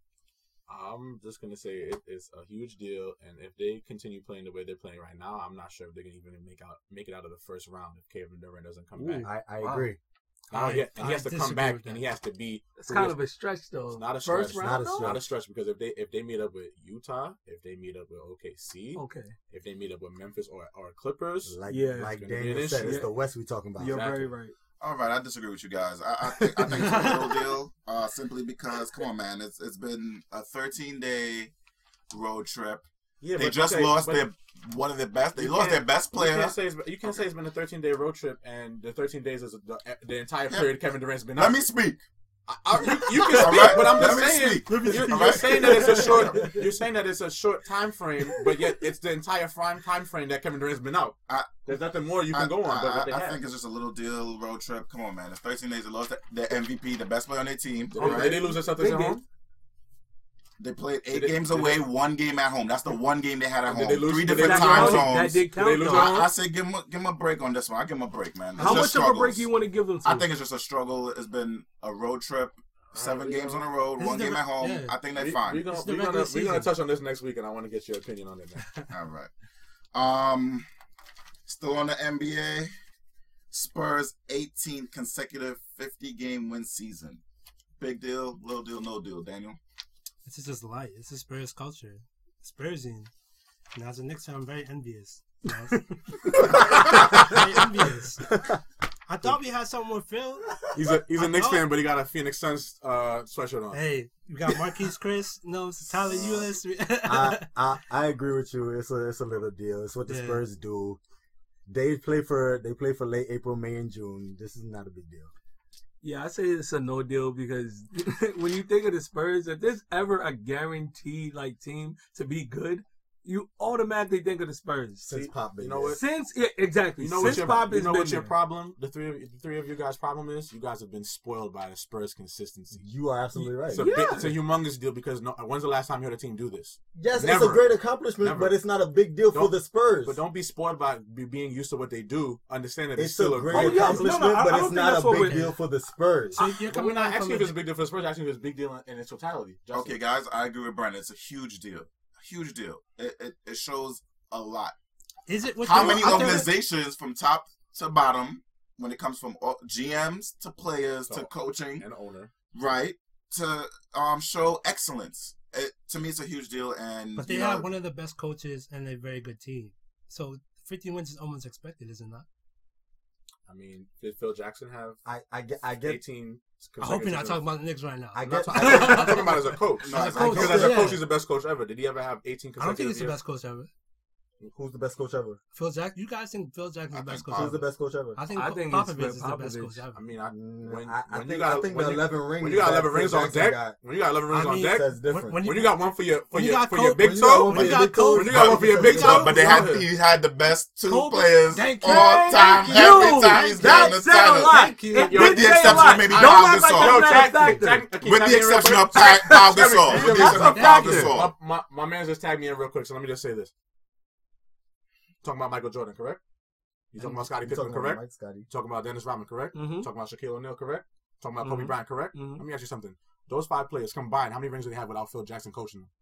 I'm just gonna say it is a huge deal, and if they continue playing the way they're playing right now, I'm not sure if they can even make it out of the first round if Kevin Durant doesn't come back. I agree. He has to come back, and he has to be. It's kind of a stretch, though. It's not a stretch. Not a stretch because if they meet up with Utah, if they meet up with OKC, if they meet up with Memphis or Clippers, like Daniel said, it's the West we're talking about. You're very right. All right, I disagree with you guys. I think it's a real deal. Simply because, come on, man, it's been a 13-day road trip. Yeah, they just lost one of their best. They lost their best player. You can't say it's been a 13-day road trip, and the 13 days is the entire period Kevin Durant's been out. Let me speak. You can speak, but I'm just saying. You're saying that it's a short. You're saying that it's a short time frame, but yet it's the entire time frame that Kevin Durant's been out. There's nothing more you can go on. But I think it's just a little deal road trip. Come on, man. It's 13 days. They lost their MVP, the best player on their team. Did they lose their Celtics at home? They played 8 games away, 1 game at home. That's the one game they had at home. 3 different time zones. That did count. I say give him a break on this one. I give him a break, man. How much of a break you want to give them? I think it's just a struggle. It's been a road trip, 7 games on the road, 1 game at home. Yeah. I think they're fine. We're gonna touch on this next week, and I want to get your opinion on it. All right. Still on the NBA. Spurs 18th consecutive 50-game win season. Big deal, little deal, no deal. Daniel. This is just light. It's a Spurs culture. Spursing. And as a Knicks fan, I'm very envious. Very envious. I thought we had something with Phil. He's a Knicks fan, but he got a Phoenix Suns sweatshirt on. Hey, we got Marquise Chris, Tyler Ulis. I agree with you. It's a little deal. It's what the Spurs do. They play for late April, May, and June. This is not a big deal. Yeah, I say it's a no deal because when you think of the Spurs, if there's ever a guaranteed team to be good, you automatically think of the Spurs. Since Pop, you know what? Exactly. You know what your problem? The three of you guys' problem is you guys have been spoiled by the Spurs' consistency. You are absolutely right. It's a humongous deal because when's the last time you heard a team do this? Yes, Never. It's a great accomplishment, but it's not a big deal for the Spurs. But don't be spoiled by being used to what they do. Understand that it's still a great accomplishment, but it's not a big deal for the Spurs. So we're not asking if it's a big deal for the Spurs. Asking if it's a big deal in its totality. Okay, guys, I agree with Brandon. It's a huge deal. Huge deal. It shows a lot. Is it how many organizations from top to bottom, when it comes from GMs to players to coaching and owner, right? To show excellence. To me, it's a huge deal. But they have one of the best coaches and a very good team. So 50 wins is almost expected, isn't that? I mean, did Phil Jackson have? I get 18. I hope you're not talking about the Knicks right now. I'm talking about as a coach. Because as a coach, he's the best coach ever. Did he ever have 18 consecutive? I don't think he's the best coach ever. Who's the best coach ever? Phil Jackson. You guys think Phil Jackson's the best coach? Who's the best coach ever? I think Popovich is the best coach ever. I mean, I think the 11 rings. When you got 11 rings on deck, that's different. When you got one for your big toe, when you got one for your big toe, but he had the best 2 players all time. Every time he's down the title, with the exception of maybe Pau Gasol. With the exception of Pau Gasol. My man just tagged me in real quick, so let me just say this. Talking about Michael Jordan, correct? You talking about Scottie Pippen, correct? Talking about Dennis Rodman, correct? Talking about Shaquille O'Neal, correct? Talking about Kobe Bryant, correct? Let me ask you something. Those 5 players combined, how many rings do they have without Phil Jackson coaching them?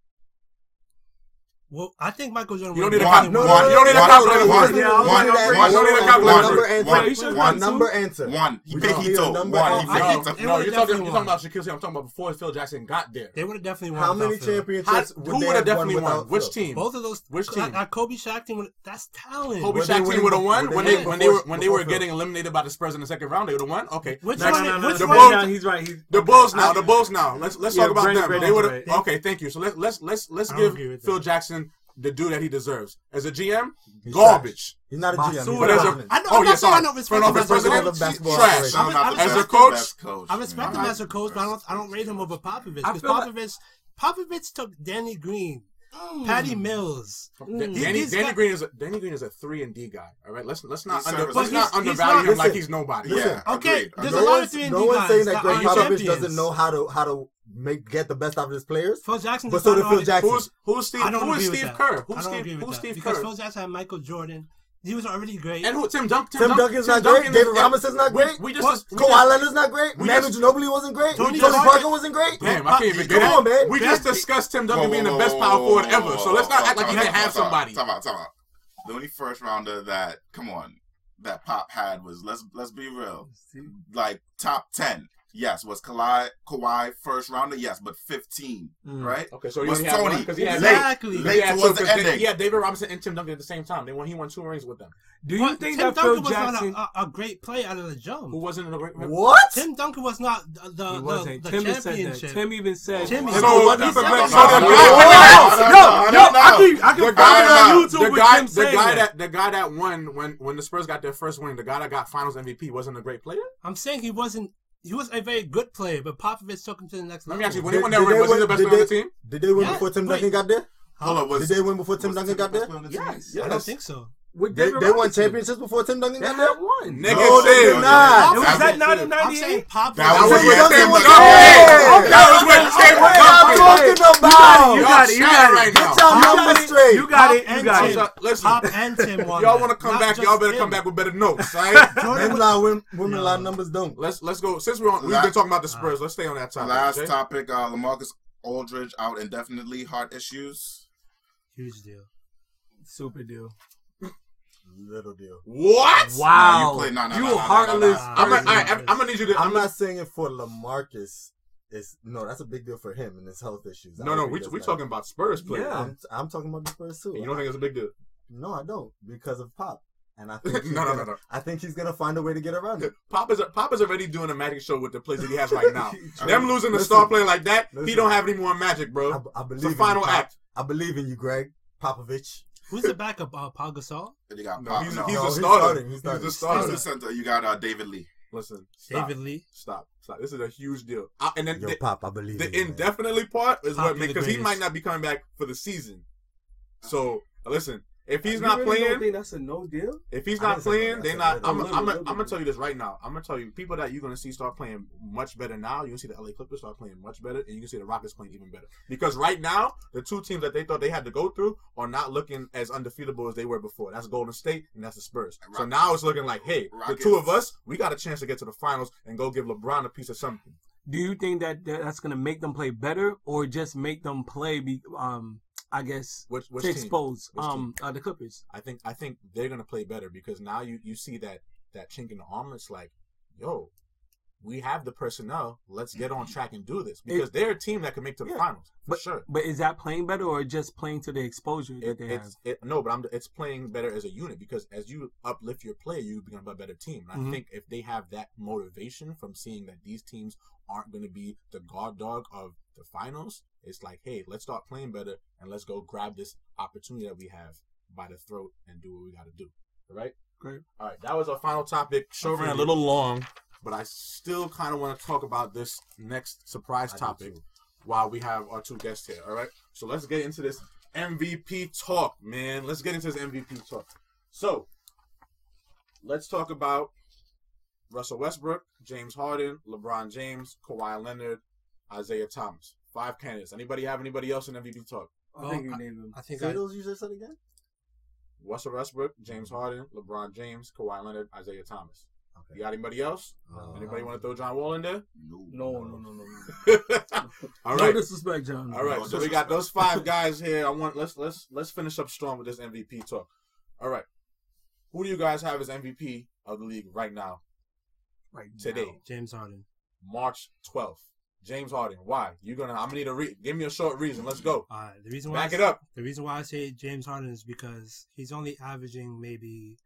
Well, I think Michael Jordan. You don't need a calculator. You don't need a calculator. One number answer. One. He picked Hito. One. No, you're talking about Shaquille O'Neal. I'm talking about before Phil Jackson got there. They would have definitely won. How many championships? Who would have definitely won? Which team? Both of those. Which team? Kobe Shaq team. That's talent. Kobe Shaq team would have won when they were getting eliminated by the Spurs in the second round. They would have won. Okay. Which one? He's right. The Bulls now. Let's talk about them. They would have. Okay, thank you. So let's give Phil Jackson the due that he deserves. As a GM, garbage. He's not a GM. But as a front office president, trash. As a coach, I respect him as a coach, but I don't rate him over Popovich. Because Popovich took Danny Green Patty Mills. Danny Green is a 3-and-D guy. All right, let's not undervalue him like he's nobody. Yeah, okay. Agreed. There's a lot of 3-and-D guys. No one's saying that Greg Popovich champions. doesn't know how to get the best out of his players. Phil Jackson. But so did Phil Jackson. Who is Steve Kerr? Who's Steve Kerr? Phil Jackson had Michael Jordan. He was already great. And who? Tim Duncan. Tim Duncan's not great. David Robinson's not great. Kawhi Leonard's not great. Manu Ginobili wasn't great. Tony Parker wasn't great. Damn, I can't even get it. Come on, man. We just discussed Tim Duncan being the best power forward ever. So let's not act like he didn't have somebody. Talk about. The only first rounder that that Pop had was let's be real, like top 10. Yes, was Kawhi first rounder? Yes, but 15, right? Okay, so was he Tony because he had late towards the ending. He had David Robinson and Tim Duncan at the same time. He won 2 rings with them. Do you think Tim that Duncan Phil Jackson was not a great player out of the jump? Who wasn't a great? What? Tim Duncan was not the Tim championship. said that. Tim even said. Tim if so it wasn't for Greg the guy that won when the Spurs got their first win, the guy that got Finals MVP wasn't a great player. I'm saying he wasn't. He was a very good player, but Popovich took him to the next level. Let me ask you, when he won that ring, was he the best player on the team? Did they win before Tim Duncan got there? Did they win before Tim Duncan got there? Yes. I don't think so. They won championships before Tim Duncan got there? One. Nigga, no, they did not. Was that not in I'm saying 98? Popovich. That was when Tim Duncan. You got it. Get your numbers straight. You got it. Listen, Pop and Tim won. y'all want to come back? Y'all better come back with better notes, right? Men's line, women line numbers don't. Let's go. Since we've been talking about the Spurs, let's stay on that topic. Last topic: LaMarcus Aldridge out indefinitely, heart issues. Huge deal. Super deal. Little deal. What? Wow. You heartless. I'm gonna need you to. I'm not saying it for LaMarcus. That's a big deal for him and his health issues. No, we talking about Spurs players. Yeah, I'm talking about the Spurs too. You don't think it's a big deal? No, I don't, because of Pop. And I think no. I think he's gonna find a way to get around it. Pop is already doing a magic show with the plays that he has right now. Them losing a star player like that, he don't have any more magic, bro. I believe it's the final act. I believe in you, Greg Popovich. Who's the backup? Paul Gasol? He's the starter. He's the starter. He's the center. You got David Lee. Listen, David Lee. Stop. This is a huge deal. And then Pop, I believe the indefinitely part is Pop what makes, because he might not be coming back for the season. So listen, if he's not really playing, don't think that's a no deal. if he's not playing, they're not. I'm gonna tell you this right now. I'm gonna tell you people that you're gonna see start playing much better now. You're gonna see the LA Clippers start playing much better, and you can see the Rockets playing even better. Because right now, the two teams that they thought they had to go through are not looking as undefeatable as they were before. That's Golden State and that's the Spurs. So now it's looking like, hey, the two of us, we got a chance to get to the finals and go give LeBron a piece of something. Do you think that that's gonna make them play better, or just make them play? I guess which to expose the Clippers. I think they're gonna play better because now you see that chink in the armor. It's like, yo, we have the personnel. Let's get on track and do this because they're a team that can make to the finals for sure. But is that playing better or just playing to the exposure that they have? It's playing better as a unit because as you uplift your player, you become a better team. And I think if they have that motivation from seeing that these teams aren't going to be the guard dog of the finals, it's like, hey, let's start playing better and let's go grab this opportunity that we have by the throat and do what we got to do. All right? Great. All right, that was our final topic. Show ran a little long, but I still kind of want to talk about this next surprise topic while we have our two guests here. All right? So let's get into this MVP talk, man. Let's get into this MVP talk. So, let's talk about Russell Westbrook, James Harden, LeBron James, Kawhi Leonard, Isaiah Thomas. 5 candidates. Anybody have anybody else in MVP talk? I think you named them. I think Say those you just said again? Russell Westbrook, James Harden, LeBron James, Kawhi Leonard, Isaiah Thomas. Okay. You got anybody else? Anybody want to throw John Wall in there? No. All right. No disrespect, John. All right. So we got those 5 guys here. Let's finish up strong with this MVP talk. All right. Who do you guys have as MVP of the league right now? Today. James Harden. March 12th. James Harden. Why? I'm gonna need give me a short reason. Let's go. The reason why the reason why I say James Harden is because he's only averaging maybe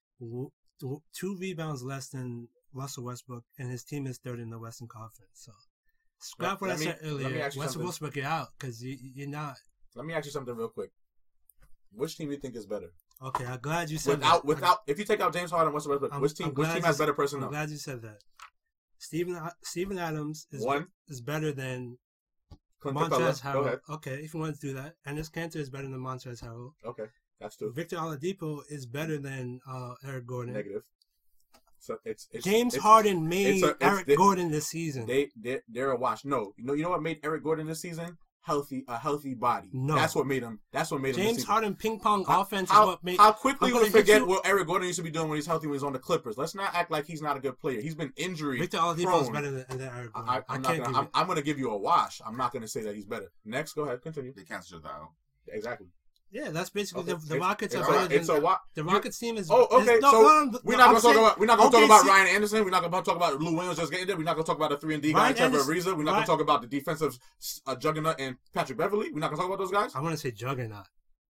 2 rebounds less than Russell Westbrook, and his team is 3rd in the Western Conference. So scrap what I said earlier. Westbrook, you're out because you're not. Let me ask you something real quick. Which team do you think is better? Okay, I'm glad you said that. If you take out James Harden and Russell Westbrook, which team has better personnel? I'm glad you said that. Steven Adams is better than Montrezl Harrell. Okay, if you want to do that. And this Kanter is better than Montrezl Harrell. Okay, that's two. Victor Oladipo is better than Eric Gordon. Negative. So it's James Harden made Eric Gordon this season. They're a wash. No, you know what made Eric Gordon this season? A healthy body. No, that's what made him. James Harden ping pong offense is what made. How quickly we forget what Eric Gordon used to be doing when he's healthy when he's on the Clippers. Let's not act like he's not a good player. He's been injury. Victor Oladipo is better than Eric Gordon. I'm gonna give you a wash. I'm not gonna say that he's better. Next, go ahead, continue. They canceled that out. Exactly. Yeah, that's basically the Rockets are better than the Rockets team is. Oh, okay. We're not gonna talk about Ryan Anderson. We're not gonna talk about Lou Williams just getting there. We're not gonna talk about the 3-and-D guy, Trevor Ariza. We're not gonna talk about the defensive juggernaut and Patrick Beverly. We're not gonna talk about those guys. I want to say juggernaut.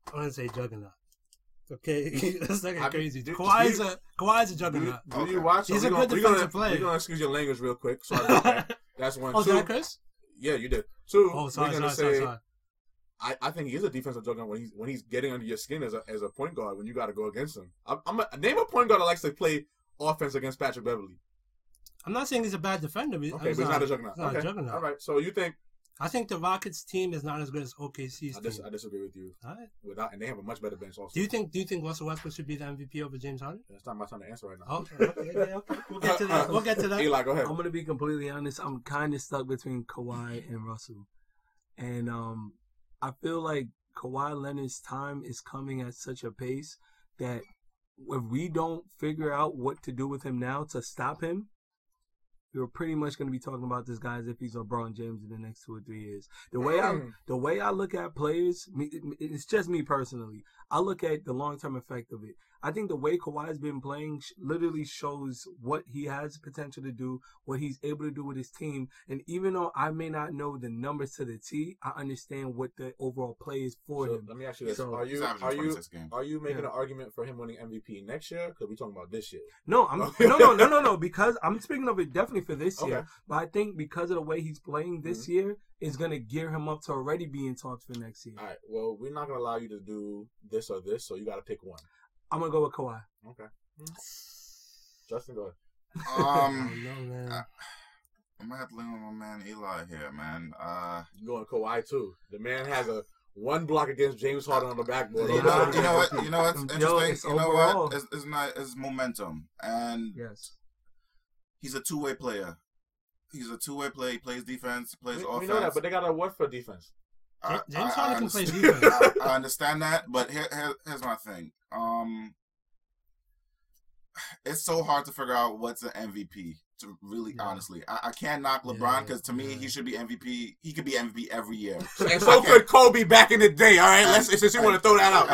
Okay, that's like crazy. Kawhi's a juggernaut. Do you watch? He's a good defensive player. We're gonna excuse your language real quick. Sorry about that. That's one. Oh, did I curse? Yeah, you did. Two. Oh, sorry. I think he is a defensive juggernaut when he's getting under your skin as a point guard when you got to go against him. Name a point guard that likes to play offense against Patrick Beverly. I'm not saying he's a bad defender. Okay, but he's not a juggernaut. Not a juggernaut. All right, so you think? I think the Rockets team is not as good as OKC's team. I disagree with you. All right. And they have a much better bench also. Do you think Russell Westbrook should be the MVP over James Harden? That's not my time to answer right now. Okay. We'll get to that. Eli, go ahead. I'm gonna be completely honest. I'm kind of stuck between Kawhi and Russell, and I feel like Kawhi Leonard's time is coming at such a pace that if we don't figure out what to do with him now to stop him, we're pretty much going to be talking about this guy as if he's LeBron James in the next 2 or 3 years. The way I look at players, it's just me personally. I look at the long-term effect of it. I think the way Kawhi's been playing literally shows what he has potential to do, what he's able to do with his team. And even though I may not know the numbers to the T, I understand what the overall play is for him. Let me ask you this: Are you making an argument for him winning MVP next year? Because we're talking about this year. No, no. Because I'm speaking of it definitely for this year. But I think because of the way he's playing this year, is going to gear him up to already be in talks for next year. All right. Well, we're not going to allow you to do this or this, so you got to pick one. I'm going to go with Kawhi. Okay. Justin, go ahead. Man. I'm going to have to lean on my man Eli here, man. You going Kawhi, too. The man has a 1 block against James Harden on the backboard. You know what's interesting? You know what? It's momentum. And he's a two-way player. He's a two-way player. He plays defense, plays offense. We know that, but they got to work for defense. James Harden can play defense. I understand that, but here's my thing. It's so hard to figure out what's an MVP. To really, honestly, I can't knock LeBron because to me he should be MVP. He could be MVP every year. And so could Kobe back in the day. All right, since you want to throw that out,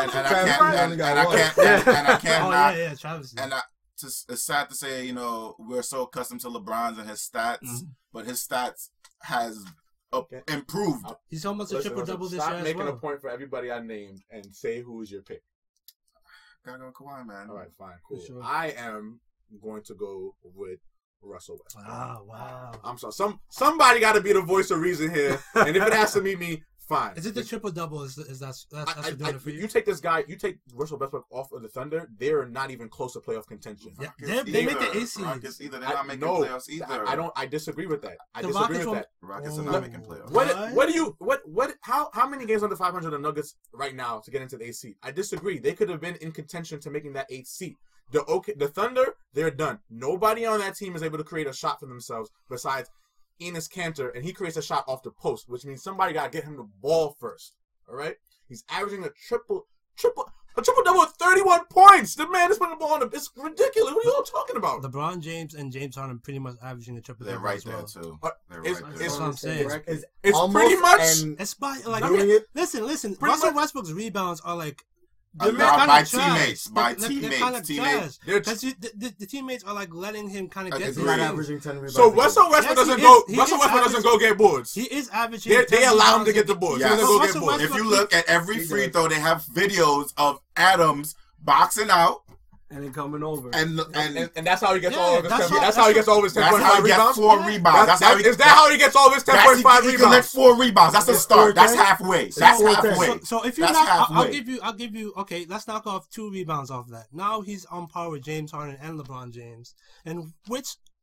I can't knock. Travis. And it's sad to say, we're so accustomed to LeBron's and his stats, but his stats has improved. He's almost a triple-double this year as well. Stop making a point for everybody I named and say who is your pick. Gotta go Kawhi, man. All right, fine, cool. Sure. I am going to go with Russell Westbrook. Wow. I'm sorry. Somebody got to be the voice of reason here, and if it has to be me, fine. Is it the triple-double? That's what doing it for you? You take this guy, you take Russell Westbrook off of the Thunder, they're not even close to playoff contention. Yeah, they make the AC. They're not making playoffs either. I disagree with that. Rockets are not making playoffs. How many games under 500 are the Nuggets right now to get into the AC? I disagree. They could have been in contention to making that 8th seat. The Thunder, they're done. Nobody on that team is able to create a shot for themselves besides Enes Kanter, and he creates a shot off the post, which means somebody got to get him the ball first. All right? He's averaging a triple-double with 31 points. The man is putting the ball on the... It's ridiculous. What are you all talking about? LeBron James and James Harden pretty much averaging a triple-double. They're right there, too. That's what I'm saying. It's pretty much... It's by... Listen. Pretty Russell Westbrook's rebounds are like... By teammates. Teammates. Because the teammates are like letting him kind of get. He's not averaging 10 rebounds. So Russell Westbrook doesn't go get boards. He is averaging. They allow him to get the boards. Yes. He doesn't go get boards. If you look at every free throw, they have videos of Adams boxing out. And then coming over. And that's how he gets all of his 10. That's how he gets all of his 10.5 rebounds. 4 rebounds. Is that how he gets all of his 10.5 rebounds? He collect 4 rebounds. That's a start. That's halfway. So if you're not, I'll give you. Okay, let's knock off 2 rebounds off that. Now he's on par with James Harden and LeBron James. And which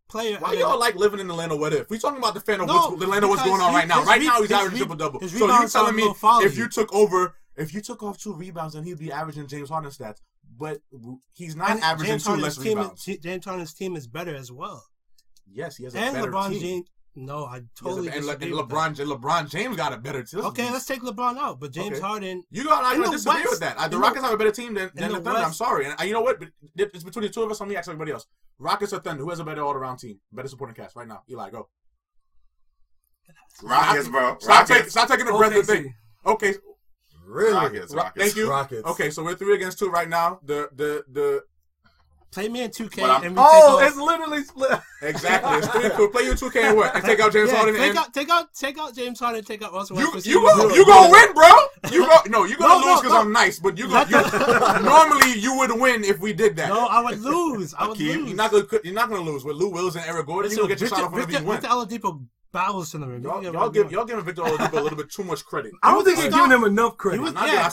player. Why y'all like living in the land of what if? We talking about the fan of the land of what's going on right now. Right now, he's averaging triple-double. So you telling me if you took off 2 rebounds, then he'd be averaging James Harden stats. But he's not averaging 2 less rebounds. James Harden's team is better as well. Yes, he has a better team. James. No, I totally disagree. LeBron James got a better team. Okay, let's take LeBron out, but James Harden. I'm going to disagree with that. The Rockets have a better team than the Thunder. I'm sorry. And you know what? It's between the two of us. Let me ask everybody else. Rockets or Thunder? Who has a better all-around team? Better supporting cast right now? Eli, go. Rockets, bro. Stop taking the breath of the thing. Okay. Really? Rockets. Thank you. Rockets. Okay, so we're 3-2 right now. The Play me in 2K and it's literally split. Exactly. It's 3-2. Play you 2K and what? And take out James Harden. Take out James Harden. Take out Russell Westbrook. You gonna win, bro. You're gonna lose because I'm nice. But normally you would win if we did that. No, I would lose. You're not gonna lose with Lou Wills and Eric Gordon. You gonna get your shot off whenever you win. Victor Oladipo bows to the rim. Y'all giving Victor Oladipo a little bit too much credit. I don't think you're giving him enough credit.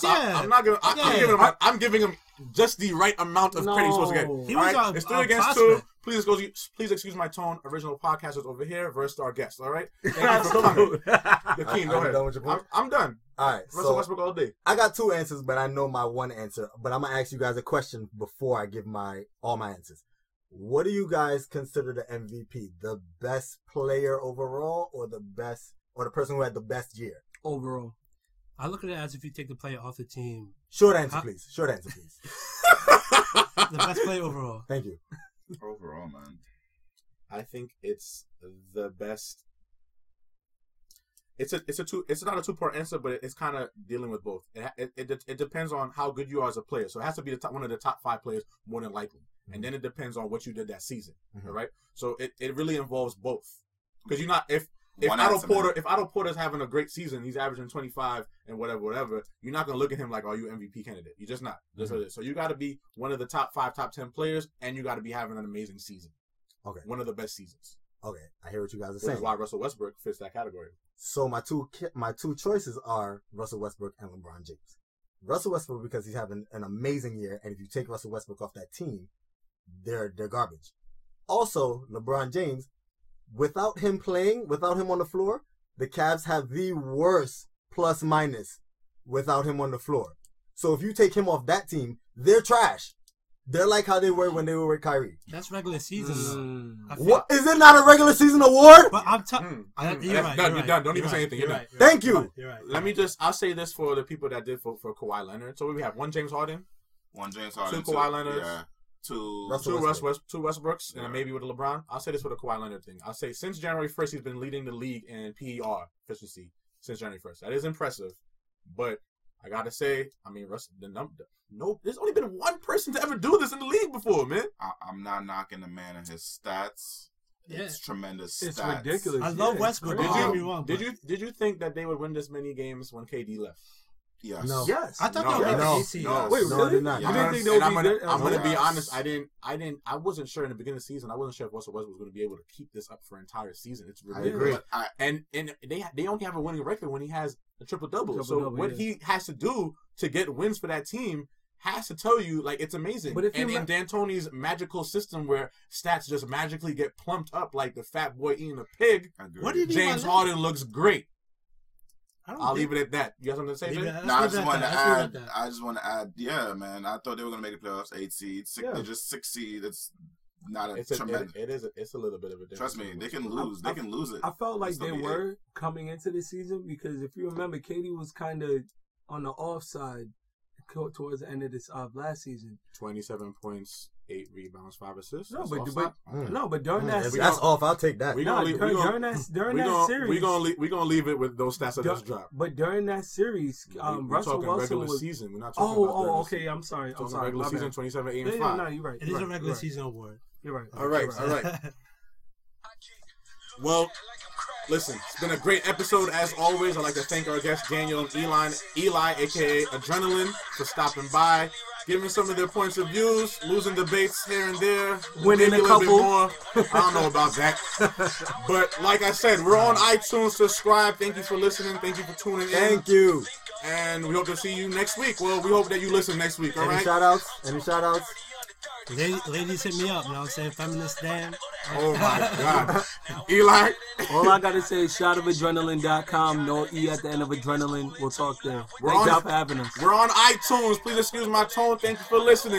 I'm giving him just the right amount of credit he's supposed to get. He was it's 3-2. Please excuse my tone. Original podcasters over here versus our guests. All right. Thank you for coming. Hakeem, go ahead. Done with your point? I'm done. All right. Russell Westbrook all day. I got 2 answers, but I know my one answer. But I'm gonna ask you guys a question before I give all my answers. What do you guys consider the MVP? The best player overall, or the person who had the best year overall? I look at it as if you take the player off the team. Short answer, please. The best player overall. Thank you. Overall, man. I think it's the best. It's not a 2-part answer, but it's kind of dealing with both. It depends on how good you are as a player. So it has to be one of the top 5 players more than likely, and then it depends on what you did that season. All right. So it really involves both, because you're not if Otto Porter's having a great season, he's averaging 25 and whatever. You're not gonna look at him like, are you MVP candidate? You're just not. So you got to be one of the top 5, top 10 players, and you got to be having an amazing season. Okay. One of the best seasons. Okay, I hear what you guys are Which saying. is why Russell Westbrook fits that category. So my two choices are Russell Westbrook and LeBron James. Russell Westbrook because he's having an amazing year, and if you take Russell Westbrook off that team, they're garbage. Also, LeBron James, without him on the floor, the Cavs have the worst plus-minus without him on the floor. So if you take him off that team, they're trash. They're like how they were when they were with Kyrie. That's regular season. What is it not a regular season award? But I'm you're right. You're done. Don't even say anything. You're done. Thank you. You're right. Let me I'll say this for the people that did for Kawhi Leonard. So we have 1 James Harden, 2 Kawhi Leonards, yeah, 2 Westbrooks, and maybe with LeBron. I'll say this for the Kawhi Leonard thing. I'll say since January 1st, he's been leading the league in PER efficiency since January 1st. That is impressive, but I gotta say, I mean, there's only been 1 person to ever do this in the league before, man. I'm not knocking the man and his stats. Yeah. It's tremendous. It's stats. ridiculous. I love Westbrook. Did you think that they would win this many games when KD left? Yes. No. Yes. I thought they would make the AC. No. Wait, No, really? they're not. You didn't think they would be good? I'm gonna be honest. I wasn't sure in the beginning of the season. I wasn't sure if Russell Westbrook was going to be able to keep this up for an entire season. It's ridiculous. And they only have a winning record when he has a triple-double. So what he has to do to get wins for that team has to tell you, like, it's amazing. But in D'Antoni's magical system where stats just magically get plumped up like the fat boy eating a pig, James Harden looks great. I'll leave it at that. You got something to say, Jay? I just want to add, yeah, man. I thought they were going to make the playoffs 8 seeds. They're just 6 seed. It's not tremendous. It's a little bit of a difference. Trust me, they can lose. They can lose it. I felt like they were coming into the season because if you remember, KD was kind of on the offside towards the end of this last season. 27 points, 8 rebounds, 5 assists. But during that season, that's off. I'll take that. During that series, we're gonna leave it with those stats that just dropped. But during that series, Russell Wilson was season. We're not talking about okay. I'm sorry. Regular season, 27, 8, and 5. No, you're right. It is a regular season award. You're right. All right. Well, listen, it's been a great episode as always. I'd like to thank our guests Daniel and Eli, aka Adrenaline, for stopping by, giving some of their points of views, losing debates here and there, winning a couple. Bit more. I don't know about that, but like I said, we're on iTunes. Subscribe. Thank you for listening. Thank you for tuning in. Thank you. And we hope to see you next week. Well, we hope that you listen next week. All right. Any shout outs? Ladies hit me up, you know what I'm saying? Feminist Dan. Oh my God. Eli? All I gotta say is shotofadrenaline.com. No E at the end of adrenaline. We'll talk there. Thank y'all for having us. We're on iTunes. Please excuse my tone. Thank you for listening.